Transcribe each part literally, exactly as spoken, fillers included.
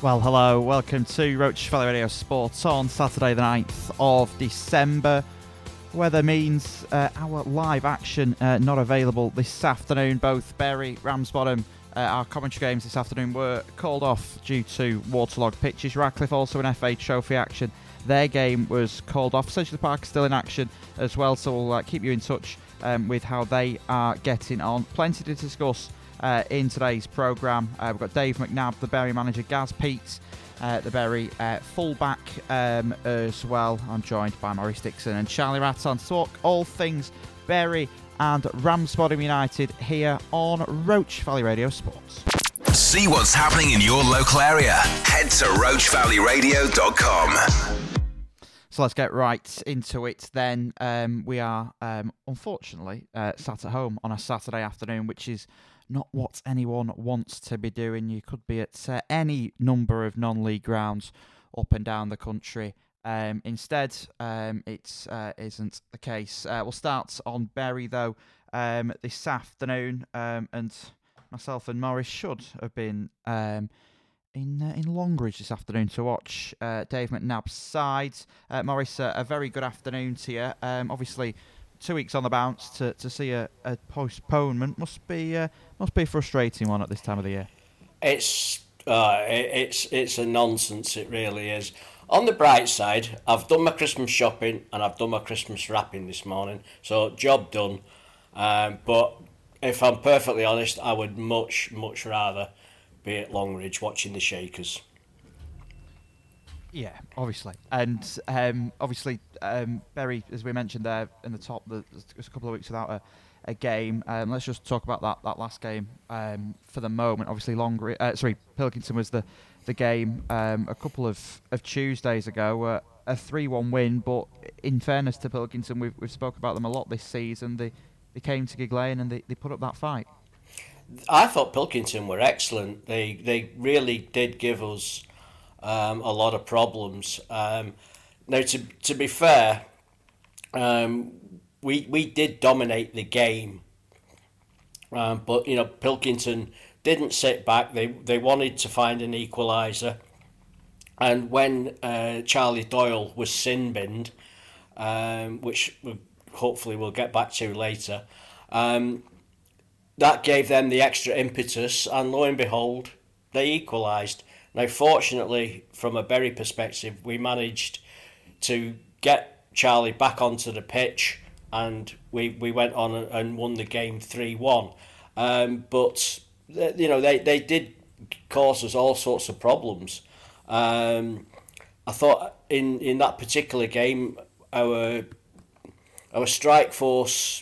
Well, hello, welcome to Roach Valley Radio Sports on Saturday the ninth of December. Weather means uh, our live action uh, not available this afternoon. Both Bury, Ramsbottom, uh, our commentary games this afternoon were called off due to waterlogged pitches. Radcliffe also in F A Trophy action. Their game was called off. Sedgley Park is still in action as well, so we'll uh, keep you in touch um, with how they are getting on. Plenty to discuss Uh, in today's programme. Uh, we've got Dave McNabb, the Bury manager, Gaz Peets, uh, the Bury uh, fullback um, as well. I'm joined by Maurice Dixon and Charlie Ratton to talk all things Bury and Ramsbottom United here on Roach Valley Radio Sports. See what's happening in your local area. Head to roach valley radio dot com. So let's get right into it then. Um, we are, um, unfortunately, uh, sat at home on a Saturday afternoon, which is not what anyone wants to be doing. You could be at uh, any number of non-league grounds up and down the country. Um, instead, um, it uh, isn't the case. Uh, we'll start on Bury, though, um, this afternoon. Um, and myself and Morris should have been um, in uh, in Longridge this afternoon to watch uh, Dave McNabb's side. Uh, Morris, uh, a very good afternoon to you. Um, obviously, two weeks on the bounce to, to see a, a postponement must be uh, must be a frustrating one at this time of the year. It's uh, it, it's it's a nonsense. It really is. On the bright side, I've done my Christmas shopping and I've done my Christmas wrapping this morning, so job done. Um, but if I'm perfectly honest, I would much much rather be at Longridge watching the Shakers. Yeah, obviously. And um, obviously, um, Bury, as we mentioned there in the top, there's a couple of weeks without a, a game. Um, let's just talk about that, that last game um, for the moment. Obviously, Longridge, uh, sorry, Pilkington was the, the game um, a couple of, of Tuesdays ago. Uh, a three one win, but in fairness to Pilkington, we've, we've spoken about them a lot this season. They, they came to Gigg Lane and they, they put up that fight. I thought Pilkington were excellent. They, they really did give us Um, a lot of problems. Um, now, to to be fair, um, we we did dominate the game, um, but you know Pilkington didn't sit back. They they wanted to find an equaliser, and when uh, Charlie Doyle was sin-binned, um, which we hopefully we'll get back to later, um, that gave them the extra impetus, and lo and behold, they equalised. Now, fortunately, from a Bury perspective, we managed to get Charlie back onto the pitch and we, we went on and won the game three one. Um, but, you know, they, they did cause us all sorts of problems. Um, I thought in, in that particular game, our our strike force,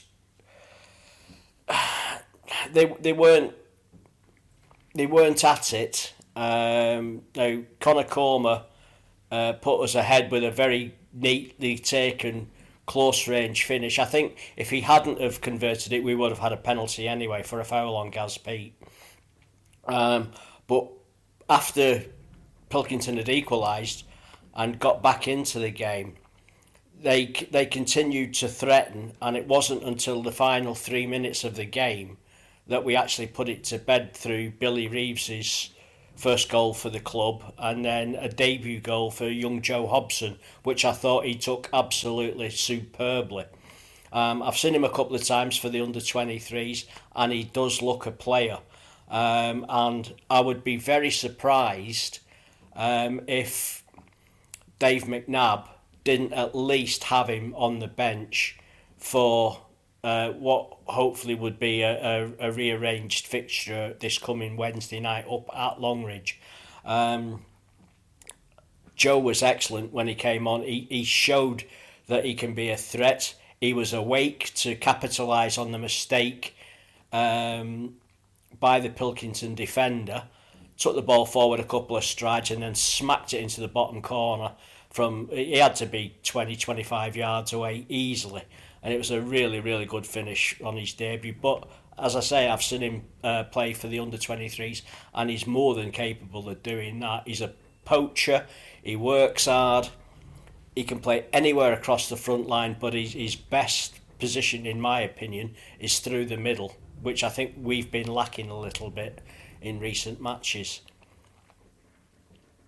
they they weren't they weren't at it. Um, now, Conor Cormer uh, put us ahead with a very neatly taken close-range finish. I think if he hadn't have converted it, we would have had a penalty anyway for a foul on Gaz Peet. Um, but after Pilkington had equalised and got back into the game, they they continued to threaten, and it wasn't until the final three minutes of the game that we actually put it to bed through Billy Reeves's first goal for the club, and then a debut goal for young Joe Hobson, which I thought he took absolutely superbly. Um, I've seen him a couple of times for the under twenty-threes, and he does look a player. Um, and I would be very surprised um, if Dave McNabb didn't at least have him on the bench for Uh, what hopefully would be a, a, a rearranged fixture this coming Wednesday night up at Longridge. Um, Joe was excellent when he came on. He, he showed that he can be a threat. He was awake to capitalise on the mistake um, by the Pilkington defender, took the ball forward a couple of strides and then smacked it into the bottom corner. From he had to be twenty, twenty-five yards away easily. And it was a really, really good finish on his debut. But as I say, I've seen him uh, play for the under twenty-threes, and he's more than capable of doing that. He's a poacher. He works hard. He can play anywhere across the front line, but his, his best position, in my opinion, is through the middle, which I think we've been lacking a little bit in recent matches.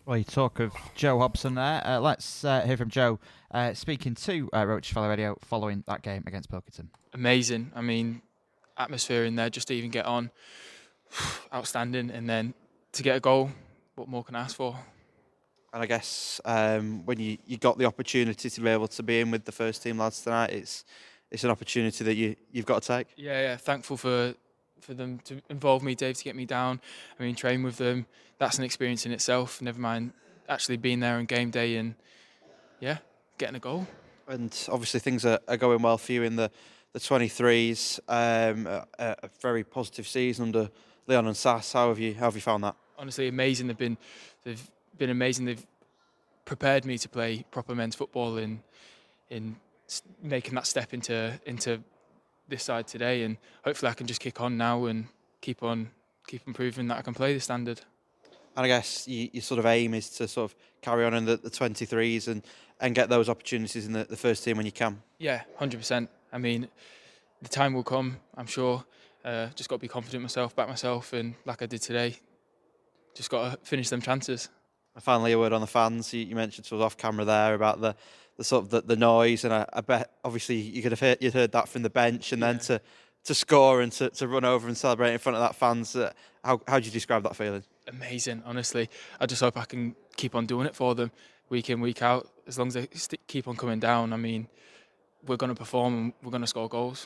Well, you talk of Joe Hobson there. Uh, let's uh, hear from Joe uh, speaking to uh, Roach Valley Radio following that game against Pilkington. Amazing. I mean, atmosphere in there just to even get on, outstanding. And then to get a goal, what more can I ask for? And I guess um, when you, you got the opportunity to be able to be in with the first team lads tonight, it's it's an opportunity that you you've got to take. Yeah, yeah. Thankful for for them to involve me, Dave, to get me down. I mean, train with them. That's an experience in itself. Never mind actually being there on game day and yeah, getting a goal. And obviously things are, are going well for you in the the twenty-threes. Um, a, a very positive season under Leon and Sass. How have you how have you found that? Honestly, amazing. They've been they've been amazing. They've prepared me to play proper men's football in in making that step into into this side today, and hopefully I can just kick on now and keep on keep improving that I can play the standard. And I guess you, your sort of aim is to sort of carry on in the, the twenty-threes and, and get those opportunities in the, the first team when you can. Yeah, one hundred percent. I mean, the time will come, I'm sure. Uh, just got to be confident in myself, back myself, and like I did today, just got to finish them chances. And finally, a word on the fans. You, you mentioned sort of off camera there about the, the sort of the, the noise, and I, I bet obviously you could have heard, you'd heard that from the bench, and yeah. then to to score and to, to run over and celebrate in front of that fans. Uh, how how do you describe that feeling? Amazing, honestly. I just hope I can keep on doing it for them week in, week out. As long as they st- keep on coming down, I mean, we're going to perform and we're going to score goals.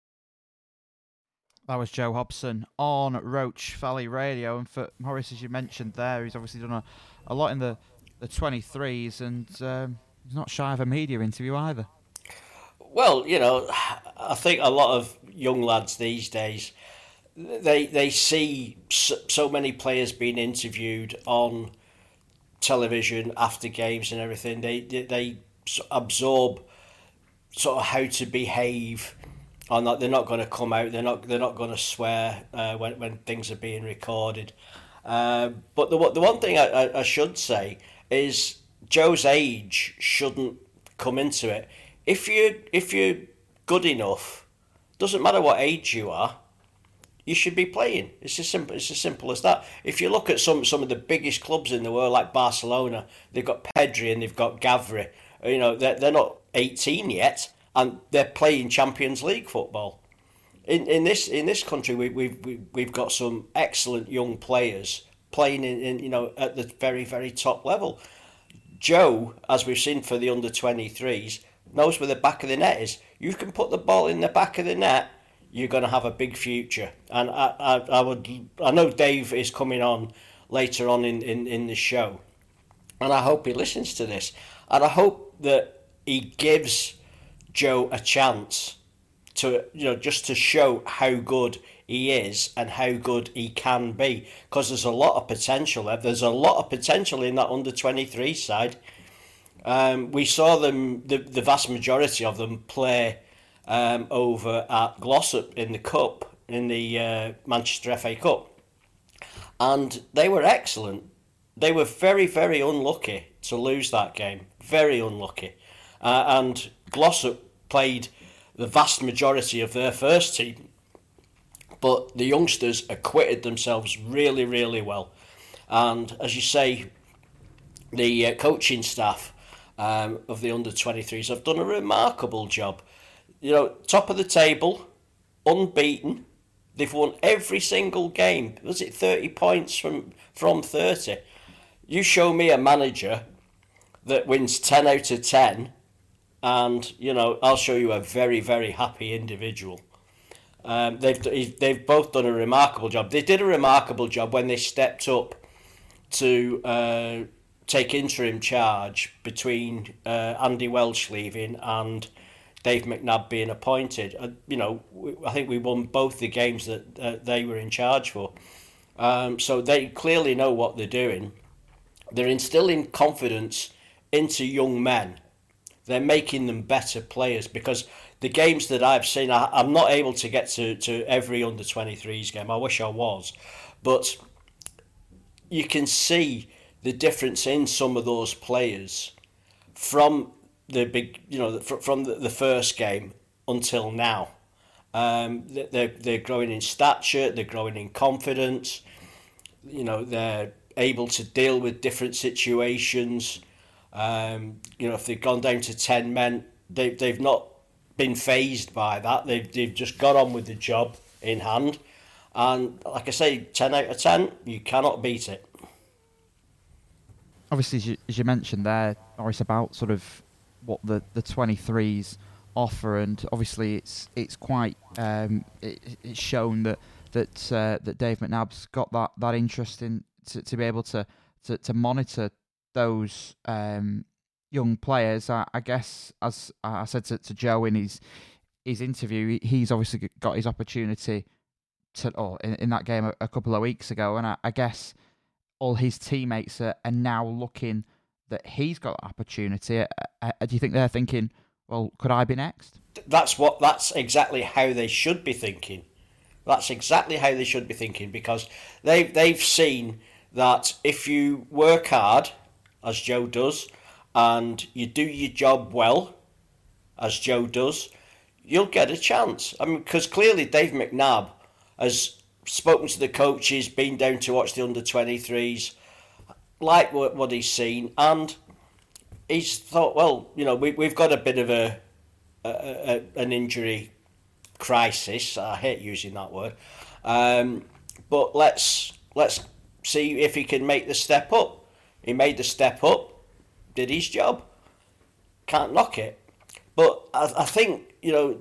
That was Joe Hobson on Roach Valley Radio. And for Maurice, as you mentioned there, he's obviously done a, a lot in the, the twenty-threes, and um, he's not shy of a media interview either. Well, you know, I think a lot of young lads these days, they they see so many players being interviewed on television after games and everything. They they, they absorb sort of how to behave. On that, they're not going to come out. They're not. They're not going to swear uh, when when things are being recorded. Uh, but the the one thing I, I, I should say is Joe's age shouldn't come into it. If you if you're good enough, doesn't matter what age you are, you should be playing. It's as simple. It's as simple as that. If you look at some some of the biggest clubs in the world, like Barcelona, they've got Pedri and they've got Gavri. You know, they're they're not eighteen yet, and they're playing Champions League football. In in this in this country, we we've we, we've got some excellent young players playing in, in you know at the very very top level. Joe, as we've seen for the under twenty-threes, knows where the back of the net is. You can put the ball in the back of the net, you're going to have a big future. And I, I, I would, I know Dave is coming on later on in, in, in the show, and I hope he listens to this, and I hope that he gives Joe a chance to, you know, just to show how good he is and how good he can be, because there's a lot of potential there. There's a lot of potential in that under twenty-three side. Um, we saw them, the, the vast majority of them, play um, over at Glossop in the Cup, in the uh, Manchester F A Cup. And they were excellent. They were very, very unlucky to lose that game. Very unlucky. Uh, and Glossop played the vast majority of their first team. But the youngsters acquitted themselves really, really well. And as you say, the uh, coaching staff Um, of the under twenty-threes have done a remarkable job. You know, top of the table, unbeaten. They've won every single game. Was it thirty points from from thirty? You show me a manager that wins ten out of ten, and you know I'll show you a very very happy individual. Um, they've they've both done a remarkable job. They did a remarkable job when they stepped up to Uh, take interim charge between uh, Andy Welch leaving and Dave McNabb being appointed. Uh, you know, we, I think we won both the games that uh, they were in charge for. Um, so they clearly know what they're doing. They're instilling confidence into young men. They're making them better players, because the games that I've seen, I, I'm not able to get to, to every under twenty-threes game. I wish I was. But you can see the difference in some of those players from the big, you know, from the, the first game until now. Um, they're they're growing in stature, they're growing in confidence. You know, they're able to deal with different situations. Um, you know, if they've gone down to ten men, they, they've not been phased by that. They've, they've just got on with the job in hand. And like I say, ten out of ten, you cannot beat it. Obviously, as you, as you mentioned there, Norris, about sort of what the, the twenty-threes offer, and obviously it's it's quite um, it, it's shown that that uh, that Dave McNabb's got that, that interest in to, to be able to, to, to monitor those um, young players. I, I guess, as I said to, to Joe in his his interview, he's obviously got his opportunity to or in, in that game a, a couple of weeks ago, and I, I guess all his teammates are, are now looking that he's got the opportunity. Uh, uh, do you think they're thinking, well, could I be next? That's what. That's exactly how they should be thinking. That's exactly how they should be thinking, because they've they've seen that if you work hard, as Joe does, and you do your job well, as Joe does, you'll get a chance. I mean, because clearly Dave McNabb has spoken to the coaches, been down to watch the under twenty-threes, like what, what he's seen, and he's thought, well, you know, we, we've got a bit of a, a, a an injury crisis. I hate using that word, um, but let's let's see if he can make the step up. He made the step up, did his job. Can't knock it. But I, I think, you know,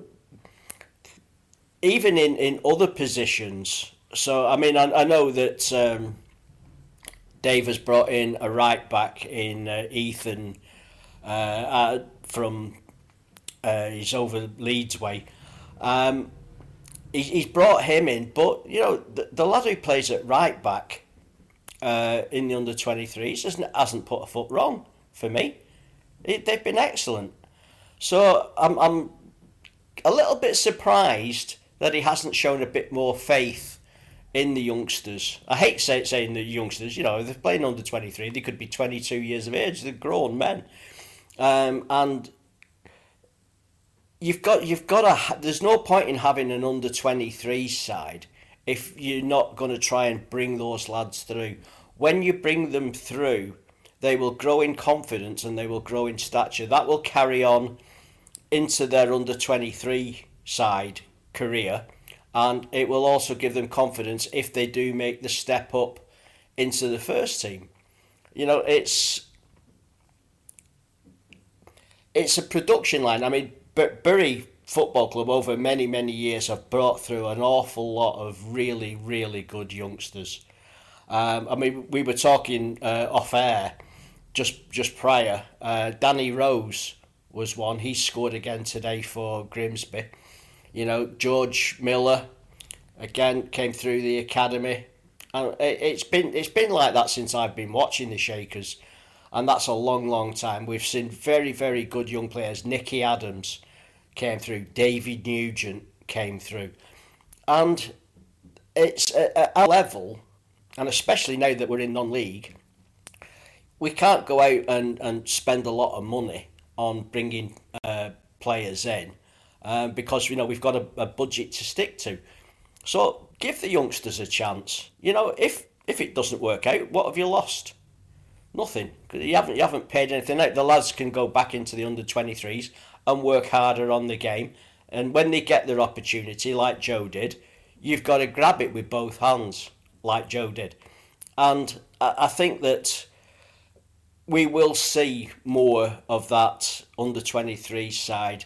even in, in other positions. So I mean, I, I know that um, Dave has brought in a right back in uh, Ethan uh, uh, from uh, he's over Leeds way. Um, he, he's brought him in, but you know the, the lad who plays at right back uh, in the under twenty-threes hasn't, hasn't put a foot wrong for me. It, they've been excellent. So I'm I'm a little bit surprised that he hasn't shown a bit more faith in the youngsters. I hate say, saying the youngsters. You know, if they're playing under twenty-three, they could be twenty-two years of age. They're grown men, um, and you've got you've got to. There's no point in having an under twenty-three side if you're not going to try and bring those lads through. When you bring them through, they will grow in confidence and they will grow in stature. That will carry on into their under twenty-three side career, and it will also give them confidence if they do make the step up into the first team. You know, it's it's a production line. I mean, Bury Football Club over many, many years have brought through an awful lot of really, really good youngsters. Um, I mean, we were talking uh, off air just just prior. Uh, Danny Rose was one. He scored again today for Grimsby. You know, George Miller again came through the academy, and it, it's been it's been like that since I've been watching the Shakers, and that's a long, long time. We've seen very, very good young players. Nicky Adams came through. David Nugent came through, and it's at our level, and especially now that we're in non-league, we can't go out and, and spend a lot of money on bringing uh, players in. Um, because, you know, we've got a, a budget to stick to. So give the youngsters a chance. You know, if if it doesn't work out, what have you lost? Nothing. You haven't you haven't paid anything out. The lads can go back into the under twenty-threes and work harder on the game. And when they get their opportunity, like Joe did, you've got to grab it with both hands, like Joe did. And I, I think that we will see more of that under twenty-three side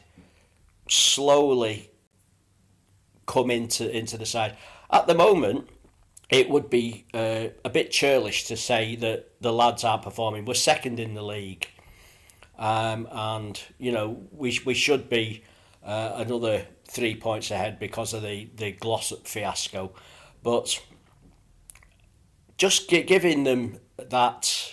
slowly come into into the side. At the moment, it would be uh, a bit churlish to say that the lads aren't performing. We're second in the league, um, and you know we we should be uh, another three points ahead because of the the Glossop fiasco. But just gi- giving them that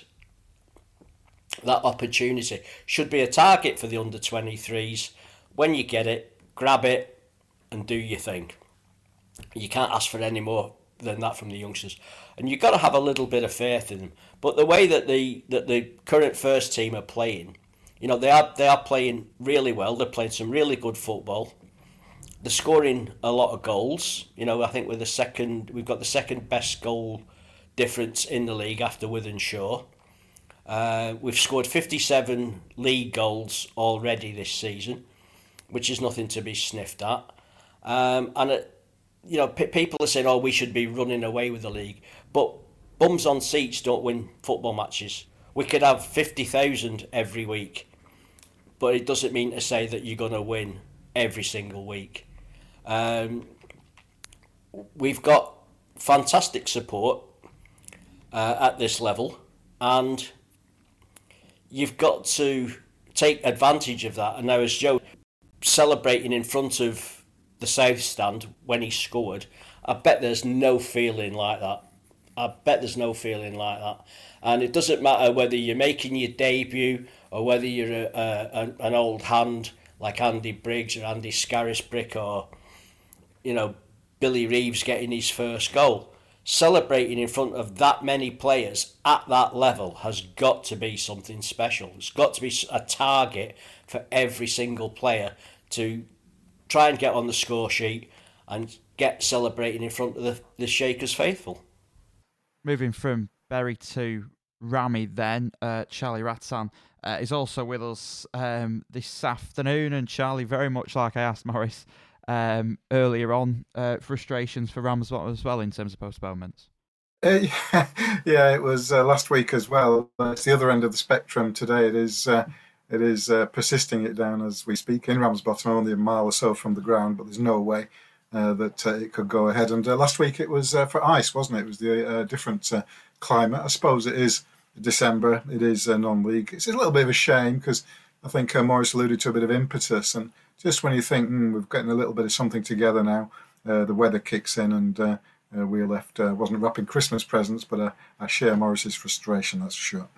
that opportunity should be a target for the under twenty-threes. When you get it, grab it and do your thing. You can't ask for any more than that from the youngsters. And you've got to have a little bit of faith in them. But the way that the that the current first team are playing, you know, they are they are playing really well. They're playing some really good football. They're scoring a lot of goals. You know, I think we're the second we've got the second best goal difference in the league after Wythenshawe. Uh, we've scored fifty-seven league goals already this season, which is nothing to be sniffed at. Um, and, it, you know, p- people are saying, oh, we should be running away with the league. But bums on seats don't win football matches. We could have fifty thousand every week, but it doesn't mean to say that you're going to win every single week. Um, we've got fantastic support uh, at this level, and you've got to take advantage of that. And now, as Joe celebrating in front of the South Stand when he scored, I bet there's no feeling like that. I bet there's no feeling like that. And it doesn't matter whether you're making your debut or whether you're a, a, an old hand like Andy Briggs or Andy Scarisbrick or, you know, Billy Reeves getting his first goal. Celebrating in front of that many players at that level has got to be something special. It's got to be a target for every single player to try and get on the score sheet and get celebrating in front of the, the Shakers faithful. Moving from Bury to Rami then, uh, Charlie Rattan uh, is also with us um, this afternoon. And Charlie, very much like I asked Morris Um, earlier on, uh, frustrations for Rams as well in terms of postponements. Uh, yeah, yeah, it was uh, last week as well. Uh, it's the other end of the spectrum today. It is, uh, it is uh, persisting it down as we speak in Ramsbottom, only a mile or so from the ground, but there's no way uh, that uh, it could go ahead. And uh, last week it was uh, for ice, wasn't it? It was the uh, different uh, climate. I suppose it is December. It is uh, non-league. It's a little bit of a shame because I think uh, Morris alluded to a bit of impetus, and just when you think mm, we've gotten a little bit of something together now, uh, the weather kicks in, and uh, uh, we left uh, wasn't wrapping Christmas presents, but uh, I share Morris's frustration. That's for sure.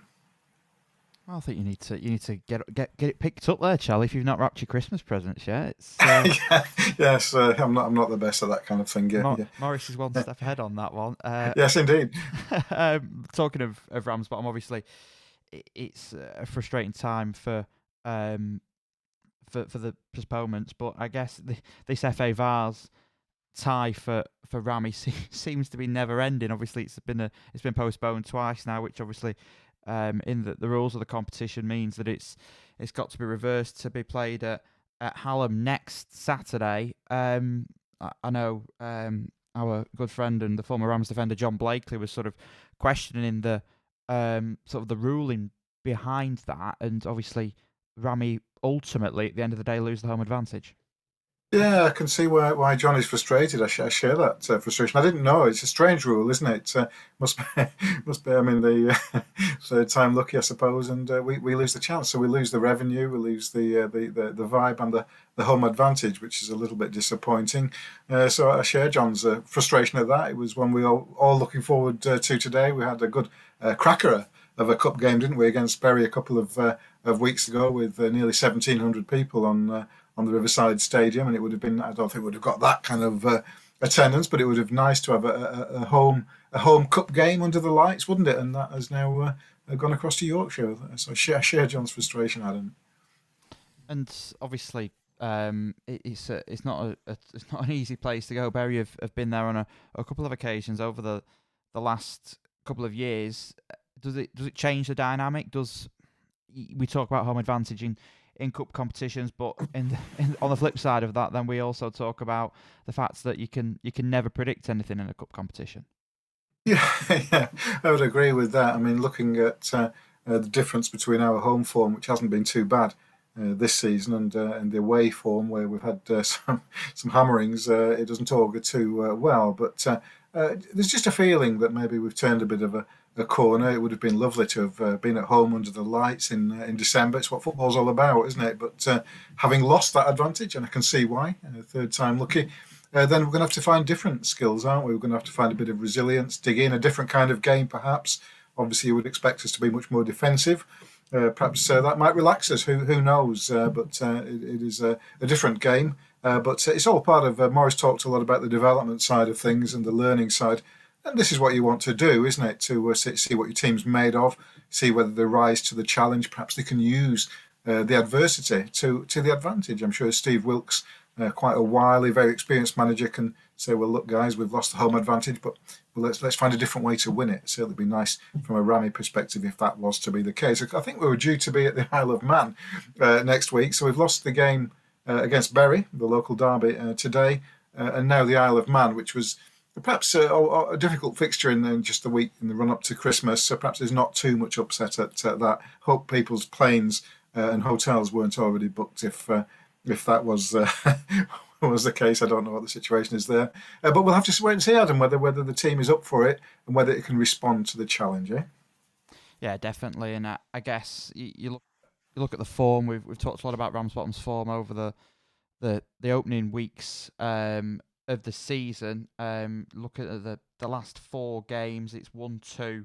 Well, I think you need to you need to get get get it picked up there, Charlie. If you've not wrapped your Christmas presents yet, it's uh... yeah, yes, uh, I'm not I'm not the best at that kind of thing. Yeah, Mor- yeah. Morris is one step ahead on that one. Uh, yes, indeed. um, talking of of Ramsbottom, obviously, it, it's a frustrating time for. Um, For, for the postponements, but I guess the, this F A Vars tie for for Rami seems to be never ending. Obviously, it's been a it's been postponed twice now, which obviously um, in the, the rules of the competition means that it's it's got to be reversed to be played at, at Hallam next Saturday. Um, I, I know um, our good friend and the former Rams defender John Blakely was sort of questioning the um, sort of the ruling behind that, and obviously Rami ultimately, at the end of the day, lose the home advantage. Yeah, I can see why why John is frustrated. I, sh- I share that uh, frustration. I didn't know. It's a strange rule, isn't it? Uh, must be, must be. I mean, the uh, third time lucky, I suppose, and uh, we, we lose the chance. So we lose the revenue, we lose the uh, the, the the vibe and the, the home advantage, which is a little bit disappointing. Uh, so I share John's uh, frustration at that. It was one we all all looking forward uh, to today. We had a good uh, cracker of a cup game, didn't we, against Bury a couple of uh, of weeks ago with uh, nearly seventeen hundred people on uh, on the Riverside Stadium, and it would have been, I don't think it would have got that kind of uh, attendance, but it would have been nice to have a, a, a home a home cup game under the lights, wouldn't it? And that has now uh, gone across to Yorkshire. So I share, I share John's frustration, Adam. And obviously, um, it, it's a, it's not a, a it's not an easy place to go. Bury have, have been there on a, a couple of occasions over the the last couple of years. Does it does it change the dynamic? Does we talk about home advantage in, in cup competitions, but in, the, in on the flip side of that, then we also talk about the fact that you can you can never predict anything in a cup competition. Yeah, yeah, I would agree with that. I mean, looking at uh, uh, the difference between our home form, which hasn't been too bad uh, this season, and uh, and the away form, where we've had uh, some some hammerings, uh, it doesn't augur too uh, well. But uh, uh, there's just a feeling that maybe we've turned a bit of a a corner. It would have been lovely to have uh, been at home under the lights in uh, in December. It's what football's all about, isn't it? But uh, having lost that advantage, and I can see why, uh, third time lucky, uh, then we're going to have to find different skills, aren't we? We're going to have to find a bit of resilience, dig in, a different kind of game perhaps. Obviously, you would expect us to be much more defensive. Uh, perhaps uh, that might relax us, who who knows? Uh, but uh, it, it is a, a different game. Uh, but it's all part of, uh, Morris talked a lot about the development side of things and the learning side. And this is what you want to do, isn't it? To uh, see what your team's made of, see whether they rise to the challenge. Perhaps they can use uh, the adversity to, to the advantage. I'm sure Steve Wilkes uh, quite a wily, very experienced manager can say, well, look, guys, we've lost the home advantage, but well, let's let's find a different way to win it. So it'd be nice from a Rami perspective if that was to be the case. I think we were due to be at the Isle of Man uh, next week, so we've lost the game uh, against Bury, the local derby, uh, today, uh, and now the Isle of Man, which was perhaps a, a difficult fixture in, in just the week in the run-up to Christmas, so perhaps there's not too much upset at uh, that. Hope people's planes uh, and hotels weren't already booked if uh, if that was uh, was the case. I don't know what the situation is there. Uh, but we'll have to wait and see, Adam, whether whether the team is up for it and whether it can respond to the challenge, eh? Yeah, definitely. And I, I guess you, you look you look at the form. We've we've talked a lot about Ramsbottom's form over the the, the opening weeks um, of the season. Um, look at the the last four games. It's one two.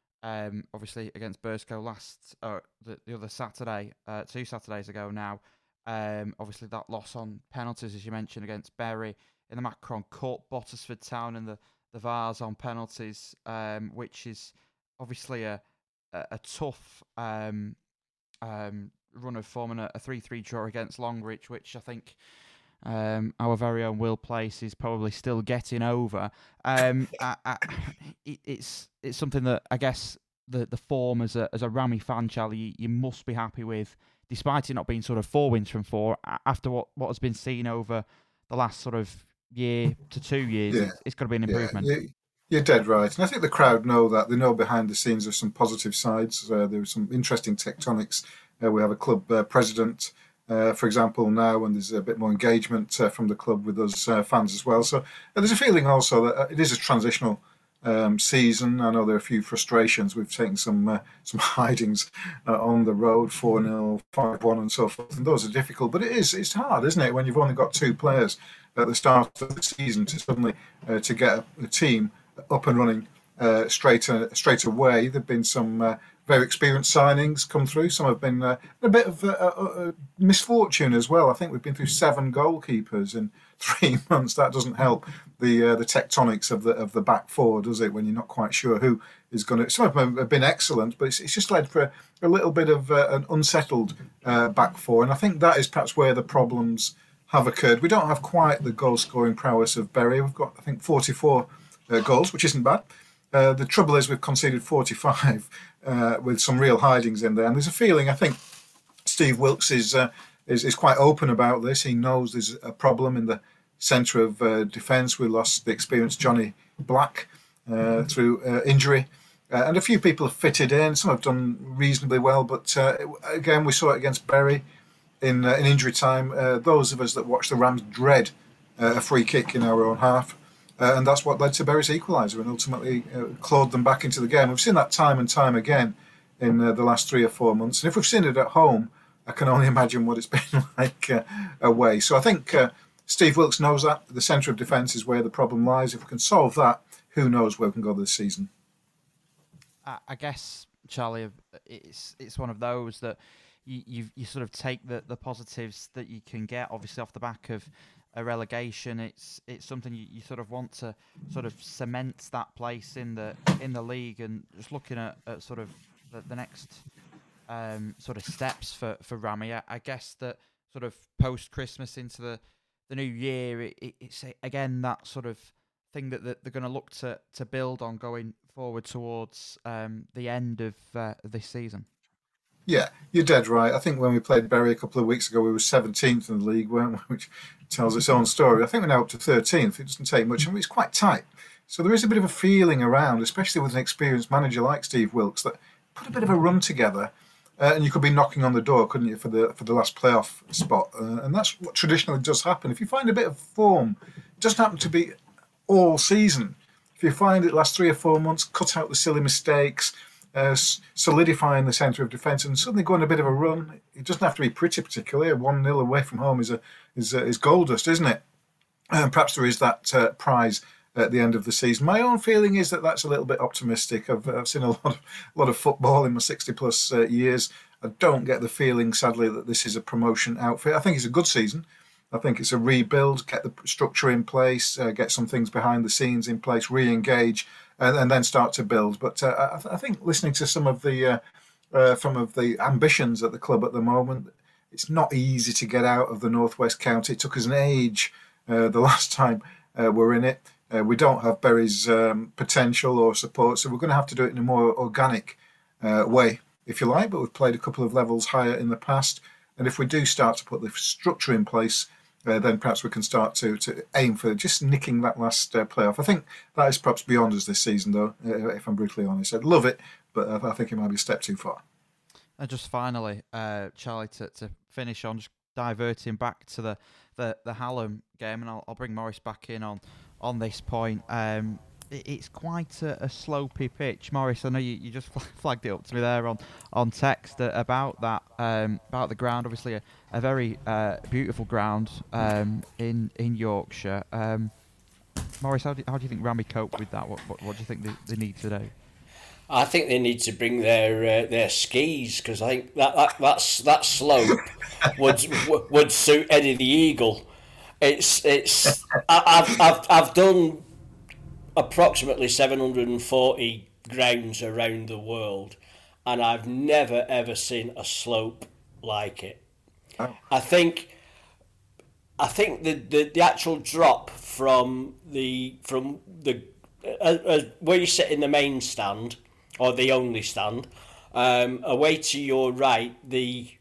Um, obviously against Burscough last uh, the the other Saturday, uh, two Saturdays ago now. Um, obviously that loss on penalties, as you mentioned, against Bury in the Macron Cup, Bottisford Town and the the Vars on penalties, um, which is obviously a a, a tough um, um, run of form, and a three three draw against Longreach, which I think um, our very own Will Place is probably still getting over. Um, I, I, it, it's it's something that I guess the the form as a as a Rami fan, Charlie, you, you must be happy with, despite it not being sort of four wins from four, after what, what has been seen over the last sort of year to two years. Yeah. It's, it's got to be an improvement. Yeah, you're dead right. And I think the crowd know that. They know behind the scenes there's some positive sides. Uh, there's some interesting tectonics. Uh, we have a club uh, president, uh, for example, now, and there's a bit more engagement uh, from the club with us uh, fans as well. So uh, there's a feeling also that uh, it is a transitional Um, season. I know there are a few frustrations. We've taken some uh, some hidings uh, on the road, four nil, five one and so forth, and those are difficult, but it is it's hard, isn't it, when you've only got two players at the start of the season to suddenly uh, to get a, a team up and running uh, straight uh, straight away. There've been some uh, very experienced signings come through. Some have been uh, a bit of a, a, a misfortune as well. I think we've been through seven goalkeepers in three months. That doesn't help the uh, the tectonics of the of the back four, does it? When you're not quite sure who is going to. Some of them have been excellent, but it's, it's just led for a, a little bit of uh, an unsettled uh, back four, and I think that is perhaps where the problems have occurred. We don't have quite the goal scoring prowess of Bury. We've got, I think, forty-four uh, goals, which isn't bad. Uh, the trouble is we've conceded forty-five uh, with some real hidings in there, and there's a feeling, I think Steve Wilkes is uh, is, is quite open about this. He knows there's a problem in the centre of uh, defence. We lost the experienced Johnny Black uh, through uh, injury, uh, and a few people have fitted in. Some have done reasonably well, but uh, again, we saw it against Bury in uh, in injury time. Uh, those of us that watched the Rams dread uh, a free kick in our own half. Uh, and that's what led to Bury's equaliser and ultimately uh, clawed them back into the game. We've seen that time and time again in uh, the last three or four months. And if we've seen it at home, I can only imagine what it's been like uh, away. So I think uh, Steve Wilkes knows that. The centre of defence is where the problem lies. If we can solve that, who knows where we can go this season. I guess, Charlie, it's it's one of those that you you, you sort of take the, the positives that you can get, obviously, off the back of a relegation. It's it's something you, you sort of want to sort of cement that place in the in the league, and just looking at, at sort of the, the next um, sort of steps for for Rami. I, I guess that sort of post Christmas into the, the new year, it, it, it's again that sort of thing that, that they're going to look to to build on going forward towards um, the end of uh, this season. Yeah, you're dead right. I think when we played Bury a couple of weeks ago, we were seventeenth in the league, weren't we? Which tells its own story. I think we're now up to thirteenth. It doesn't take much. I mean, it's quite tight. So there is a bit of a feeling around, especially with an experienced manager like Steve Wilkes, that put a bit of a run together, uh, and you could be knocking on the door, couldn't you, for the for the last playoff spot? Uh, and that's what traditionally does happen. If you find a bit of form, it doesn't happen to be all season. If you find it last three or four months, cut out the silly mistakes, Uh, solidifying the centre of defence, and suddenly going a bit of a run. It doesn't have to be pretty, particularly. A one nil away from home is a is a, is gold dust, isn't it? And perhaps there is that uh, prize at the end of the season. My own feeling is that that's a little bit optimistic. I've, I've seen a lot of a lot of football in my sixty plus uh, years. I don't get the feeling, sadly, that this is a promotion outfit. I think it's a good season. I think it's a rebuild, get the structure in place, uh, get some things behind the scenes in place, re-engage, and, and then start to build. But uh, I, th- I think listening to some of the uh, uh, some of the ambitions at the club at the moment, it's not easy to get out of the Northwest County. It took us an age uh, the last time uh, we're in it. Uh, we don't have Bury's um, potential or support, so we're going to have to do it in a more organic uh, way, if you like. But we've played a couple of levels higher in the past, and if we do start to put the structure in place, uh, then perhaps we can start to to aim for just nicking that last uh, playoff. I think that is perhaps beyond us this season, though, uh, if I'm brutally honest. I'd love it, but I, I think it might be a step too far. And just finally, uh, Charlie, to, to finish on, just diverting back to the, the, the Hallam game, and I'll, I'll bring Maurice back in on on this point. Um, it, it's quite a, a slopey pitch. Maurice, I know you, you just flagged it up to me there on, on text uh, about that, um, about the ground. Obviously, a, a very uh, beautiful ground um, in in Yorkshire. Um, Maurice, how do, how do you think Rami coped with that? What, what, what do you think they, they need to do? I think they need to bring their uh, their skis, because I think that, that that's that slope would would suit Eddie the Eagle. It's it's I, I've I've I've done approximately seven hundred forty grounds around the world, and I've never ever seen a slope like it. Oh. I think I think the, the, the actual drop from the from the uh, uh, where you sit in the main stand, or the only stand, um, away to your right, the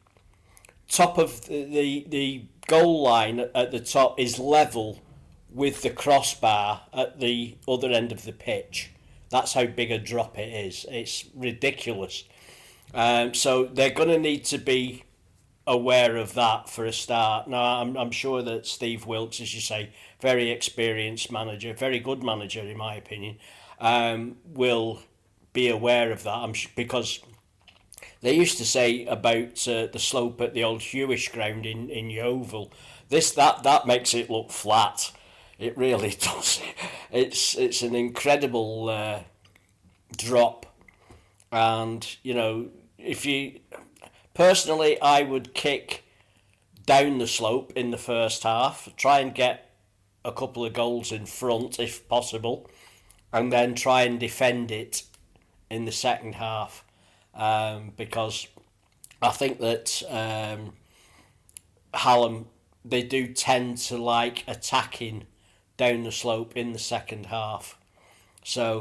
top of the, the the goal line at the top is level with the crossbar at the other end of the pitch. That's how big a drop it is. It's ridiculous. Um, so they're going to need to be aware of that for a start. Now, I'm, I'm sure that Steve Wilkes, as you say, very experienced manager, very good manager in my opinion, um, will be aware of that. I'm sh- because they used to say about uh, the slope at the old Hewish ground in, in Yeovil, this that that makes it look flat. It really does. It's it's an incredible uh, drop, and you know, if you personally, I would kick down the slope in the first half, try and get a couple of goals in front if possible, and then try and defend it in the second half, um, because I think that um, Hallam, they do tend to like attacking down the slope in the second half. So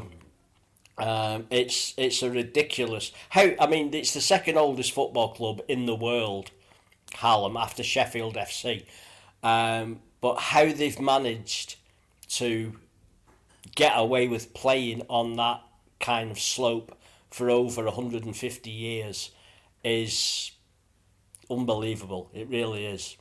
um, it's it's a ridiculous how I mean it's the second oldest football club in the world, Hallam, after Sheffield F C, um, but how they've managed to get away with playing on that kind of slope for over one hundred fifty years is unbelievable. It really is.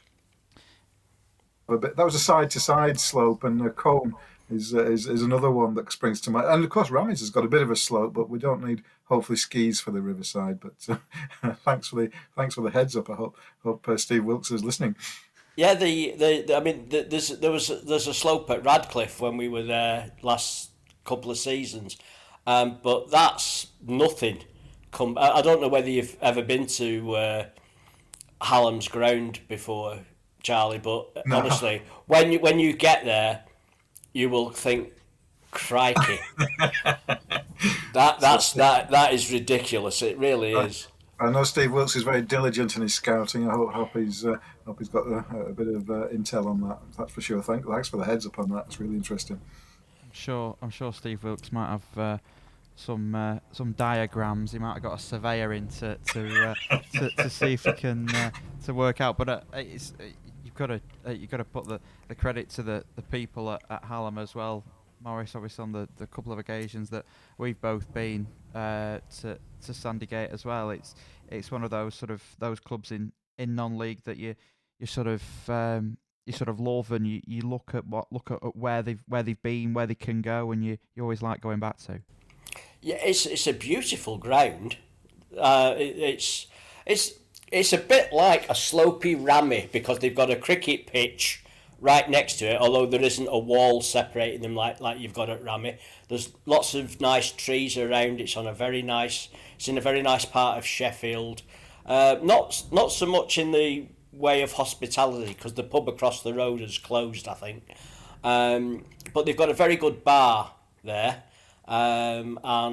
But that was a side-to-side slope, and a cone is, uh, is is another one that springs to mind. And of course, Rammies has got a bit of a slope, but we don't need hopefully skis for the Riverside. But uh, thanks for the thanks for the heads up. I hope hope uh, Steve Wilkes is listening. Yeah, the, the, the I mean, the, there's there was there's a slope at Radcliffe when we were there last couple of seasons, um, but that's nothing. Come, I, I don't know whether you've ever been to uh, Hallam's ground before, Charlie, but no. Honestly, when you when you get there, you will think, crikey, that that's that that is ridiculous. It really is. I know Steve Wilkes is very diligent in his scouting. I hope, hope he's uh, hope he's got a, a bit of uh, intel on that. That's for sure. Thank, thanks for the heads up on that. It's really interesting. I'm sure. I'm sure Steve Wilkes might have uh, some uh, some diagrams. He might have got a surveyor in to to, uh, to, to see if he can uh, to work out. But uh, it's. Uh, You've got to uh, you've got to put the, the credit to the, the people at, at Hallam as well, Maurice. Obviously on the, the couple of occasions that we've both been uh, to to Sandygate as well. It's it's one of those sort of those clubs in, in non-league that you you sort of um, you sort of love, and you, you look at what look at, at where they've where they've been, where they can go, and you, you always like going back to. Yeah, it's it's a beautiful ground. Uh, it, it's it's. It's a bit like a slopey Rammy because they've got a cricket pitch right next to it, although there isn't a wall separating them like, like you've got at Rammy. There's lots of nice trees around. It's on a very nice. It's in a very nice part of Sheffield. Uh, not not so much in the way of hospitality because the pub across the road is closed, I think. Um, but they've got a very good bar there, um, and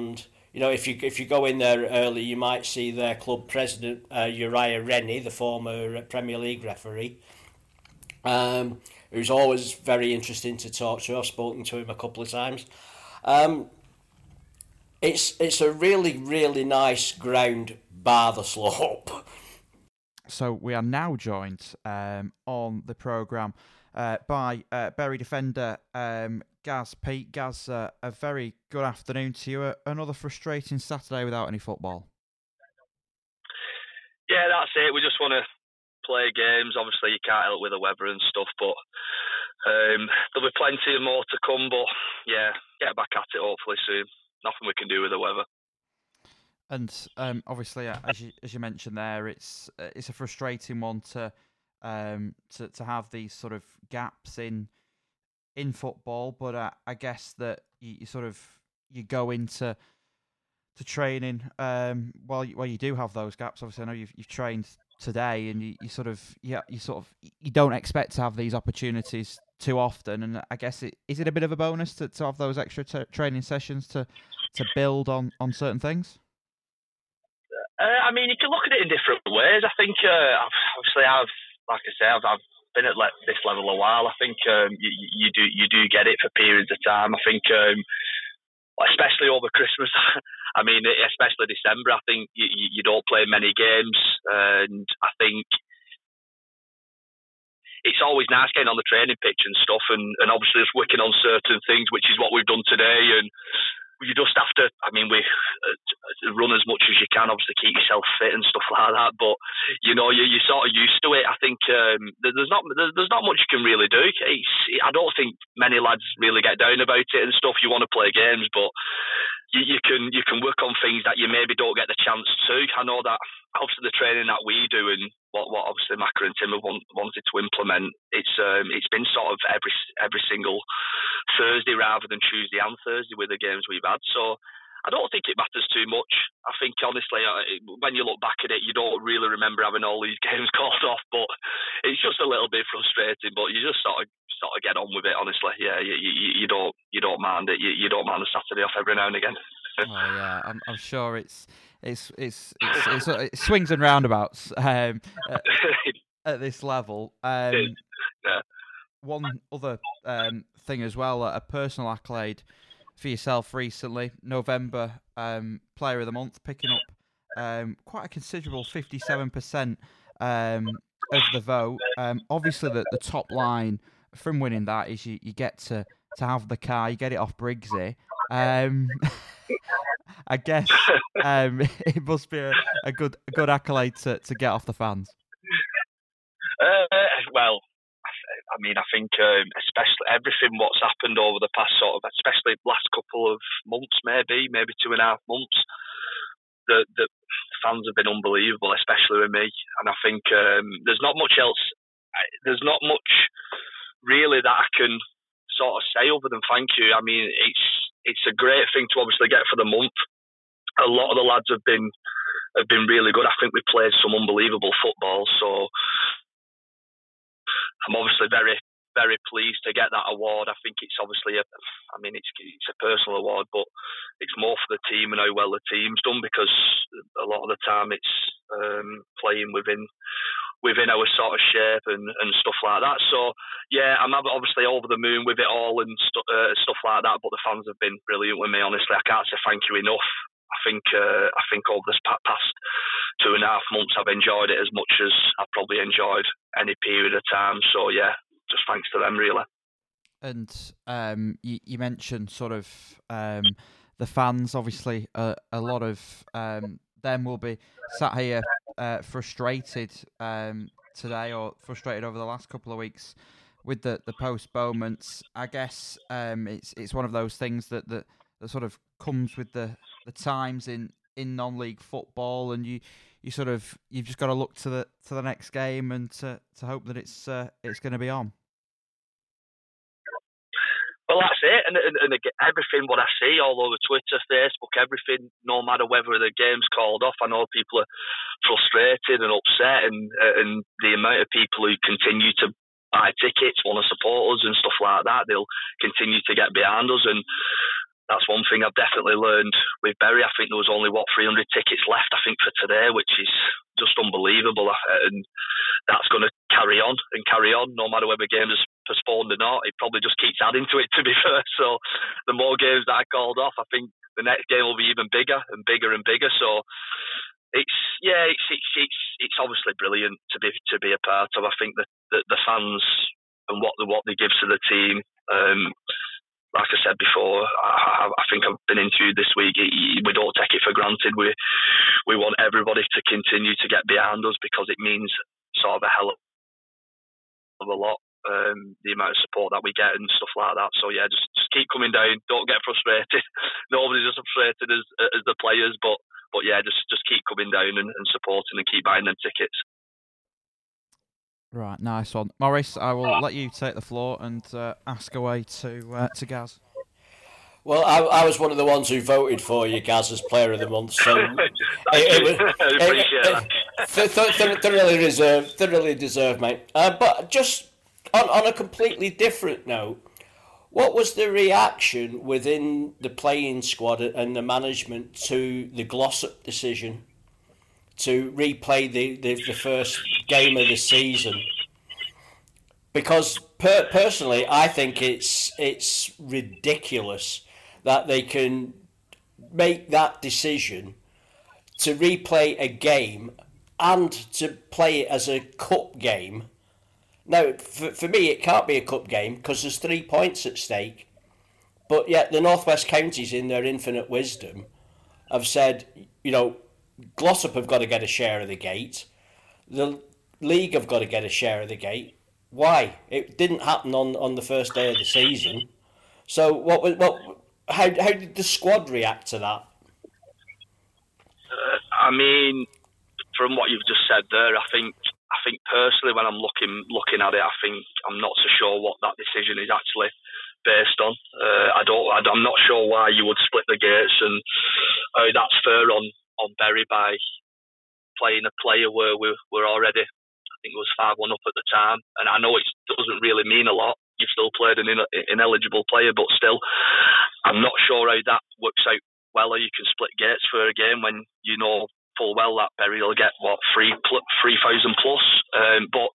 you know, if you if you go in there early, you might see their club president, uh, Uriah Rennie, the former Premier League referee, um, who's always very interesting to talk to. I've spoken to him a couple of times. Um, it's it's a really, really nice ground, bar the slope. So we are now joined um, on the programme uh, by uh, Bury defender um, Gaz Pete. Gaz, uh, a very good afternoon to you. Uh, another frustrating Saturday without any football. Yeah, that's it. We just want to play games. Obviously, you can't help with the weather and stuff, but um, there'll be plenty more to come. But yeah, get back at it hopefully soon. Nothing we can do with the weather. And um, obviously, uh, as you as you mentioned there, it's uh, it's a frustrating one to um to, to have these sort of gaps in in football. But uh, I guess that you, you sort of you go into to training um while you, while you do have those gaps. Obviously, I know you've you've trained today, and you, you sort of yeah you sort of you don't expect to have these opportunities too often. And I guess it is it a bit of a bonus to, to have those extra t- training sessions to to build on on certain things. Uh, I mean, you can look at it in different ways. I think, uh, obviously, I've, like I say, I've, I've been at le- this level a while. I think um, you, you do you do get it for periods of time. I think, um, especially over Christmas. I mean, especially December. I think you, you don't play many games, and I think it's always nice getting on the training pitch and stuff, and, and obviously just working on certain things, which is what we've done today. And you just have to, I mean, we uh, run as much as you can, obviously keep yourself fit and stuff like that. But you know, you you're sort of used to it. I think um, there's not there's not much you can really do. It's, I don't think many lads really get down about it and stuff. You want to play games, but you, you can you can work on things that you maybe don't get the chance to. I know that obviously the training that we do and what, what obviously Macca and Tim have want, wanted to implement, it's um, it's been sort of every every single Thursday rather than Tuesday and Thursday with the games we've had. So I don't think it matters too much. I think honestly, when you look back at it, you don't really remember having all these games called off. But it's just a little bit frustrating. But you just sort of sort of get on with it. Honestly, yeah, you, you, you don't you don't mind it. You, you don't mind a Saturday off every now and again. Oh yeah, I'm I'm sure it's it's it's it's, it's, it's it swings and roundabouts um, at, at this level. Um, yeah. One other um, thing as well, a personal accolade for yourself recently, November um, Player of the Month, picking up um, quite a considerable fifty-seven percent um, of the vote. Um, obviously, the, the top line from winning that is you, you get to, to have the car, you get it off Briggsy. Um, I guess um, it must be a, a good a good accolade to, to get off the fans. Uh, well, I mean, I think um, especially everything what's happened over the past sort of, especially last couple of months, maybe, maybe two and a half months, the the fans have been unbelievable, especially with me. And I think um, there's not much else, there's not much really that I can sort of say other than thank you. I mean, it's it's a great thing to obviously get for the month. A lot of the lads have been have been really good. I think we played some unbelievable football, so I'm obviously very, very pleased to get that award. I think it's obviously a, I mean, it's it's a personal award, but it's more for the team and how well the team's done, because a lot of the time it's um, playing within within our sort of shape and, and stuff like that. So yeah, I'm obviously over the moon with it all and stu- uh, stuff like that. But the fans have been brilliant with me. Honestly, I can't say thank you enough. I think uh, I think over this past two and a half months, I've enjoyed it as much as I've probably enjoyed any period of time. So yeah, just thanks to them, really. And um, you, you mentioned sort of um, the fans. Obviously, uh, a lot of um, them will be sat here uh, frustrated um, today, or frustrated over the last couple of weeks with the, the postponements. I guess um, it's it's one of those things that, that, that sort of comes with the, the times in, in non-league football, and you, you sort of you've just got to look to the to the next game and to, to hope that it's uh, it's going to be on. Well, that's it, and, and, and everything what I see all over Twitter, Facebook, everything, no matter whether the game's called off, I know people are frustrated and upset, and and the amount of people who continue to buy tickets, want to support us and stuff like that, they'll continue to get behind us. And that's one thing I've definitely learned with Bury. I think there was only, what, three hundred tickets left, I think, for today, which is just unbelievable. And that's going to carry on and carry on, no matter whether games are postponed or not. It probably just keeps adding to it, to be fair. So the more games that I called off, I think the next game will be even bigger and bigger and bigger. So it's, yeah, it's it's it's, it's obviously brilliant to be to be a part of. I think that the, the fans and what the, what they give to the team, um, like I said before, I, I think I've been interviewed this week. We don't take it for granted. We we want everybody to continue to get behind us because it means sort of a hell of a lot. Um, the amount of support that we get and stuff like that. So yeah, just, just keep coming down. Don't get frustrated. Nobody's as frustrated as as the players, but but yeah, just just keep coming down and, and supporting and keep buying them tickets. Right, nice one, Maurice. I will let you take the floor and uh, ask away to uh, to Gaz. Well, I, I was one of the ones who voted for you, Gaz, as Player of the Month. So it, it, it, I appreciate it, that. Th- th- th- thoroughly deserved, thoroughly deserved, mate. Uh, but just on on a completely different note, what was the reaction within the playing squad and the management to the Glossop decision to replay the, the, the first game of the season? Because per, personally, I think it's it's ridiculous that they can make that decision to replay a game and to play it as a cup game. Now, for, for me, it can't be a cup game because there's three points at stake. But yet the North West Counties, in their infinite wisdom, have said, you know, Glossop have got to get a share of the gate. The league have got to get a share of the gate. Why? It didn't happen on, on the first day of the season. So what was what? How how did the squad react to that? Uh, I mean, from what you've just said there, I think I think personally, when I'm looking looking at it, I think I'm not so sure what that decision is actually based on. Uh, I don't. I'm not sure why you would split the gates, and uh, that's fair on on Bury by playing a player where we were already, I think it was five one up at the time, and I know it doesn't really mean a lot. You've still played an in- ineligible player, but still, I'm not sure how that works out well. Or you can split gates for a game when you know full well that Bury will get what three three thousand plus. Um, but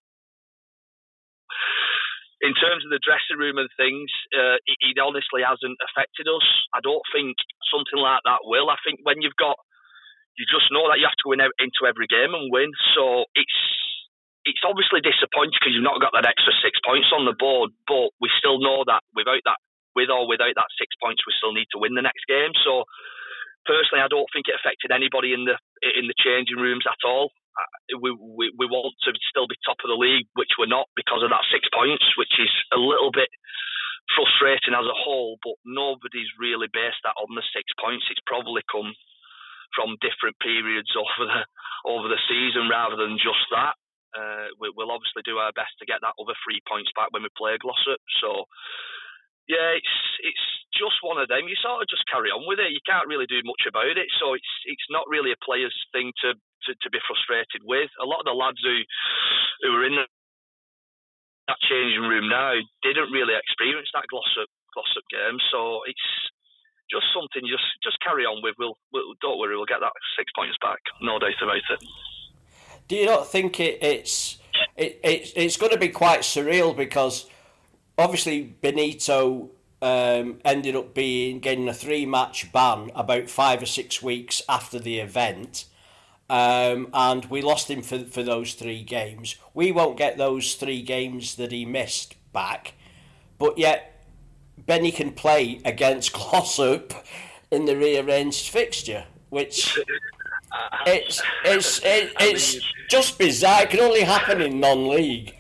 in terms of the dressing room and things, uh, it, it honestly hasn't affected us. I don't think something like that will. I think when you've got, you just know that you have to win out into every game and win. So it's it's obviously disappointing because you've not got that extra six points on the board, but we still know that without that, with or without that six points, we still need to win the next game. So personally, I don't think it affected anybody in the in the changing rooms at all. We, we we want to still be top of the league, which we're not because of that six points, which is a little bit frustrating as a whole. But nobody's really based that on the six points. It's probably come from different periods over the over the season rather than just that. Uh, we, we'll obviously do our best to get that other three points back when we play Glossop. So yeah, it's it's just one of them. You sort of just carry on with it. You can't really do much about it. So it's it's not really a player's thing to, to, to be frustrated with. A lot of the lads who who are in the, that changing room now didn't really experience that Glossop Glossop game. So it's just something just just carry on with. We'll, we'll don't worry, we'll get that six points back. No doubt about it. Do you not think it, it's it, it's it's going to be quite surreal because obviously Benito um, ended up being getting a three match ban about five or six weeks after the event, um, and we lost him for for those three games. We won't get those three games that he missed back, but yet Benny can play against Glossop in the rearranged fixture, which. It's it's it, it's just bizarre. It can only happen in non-league.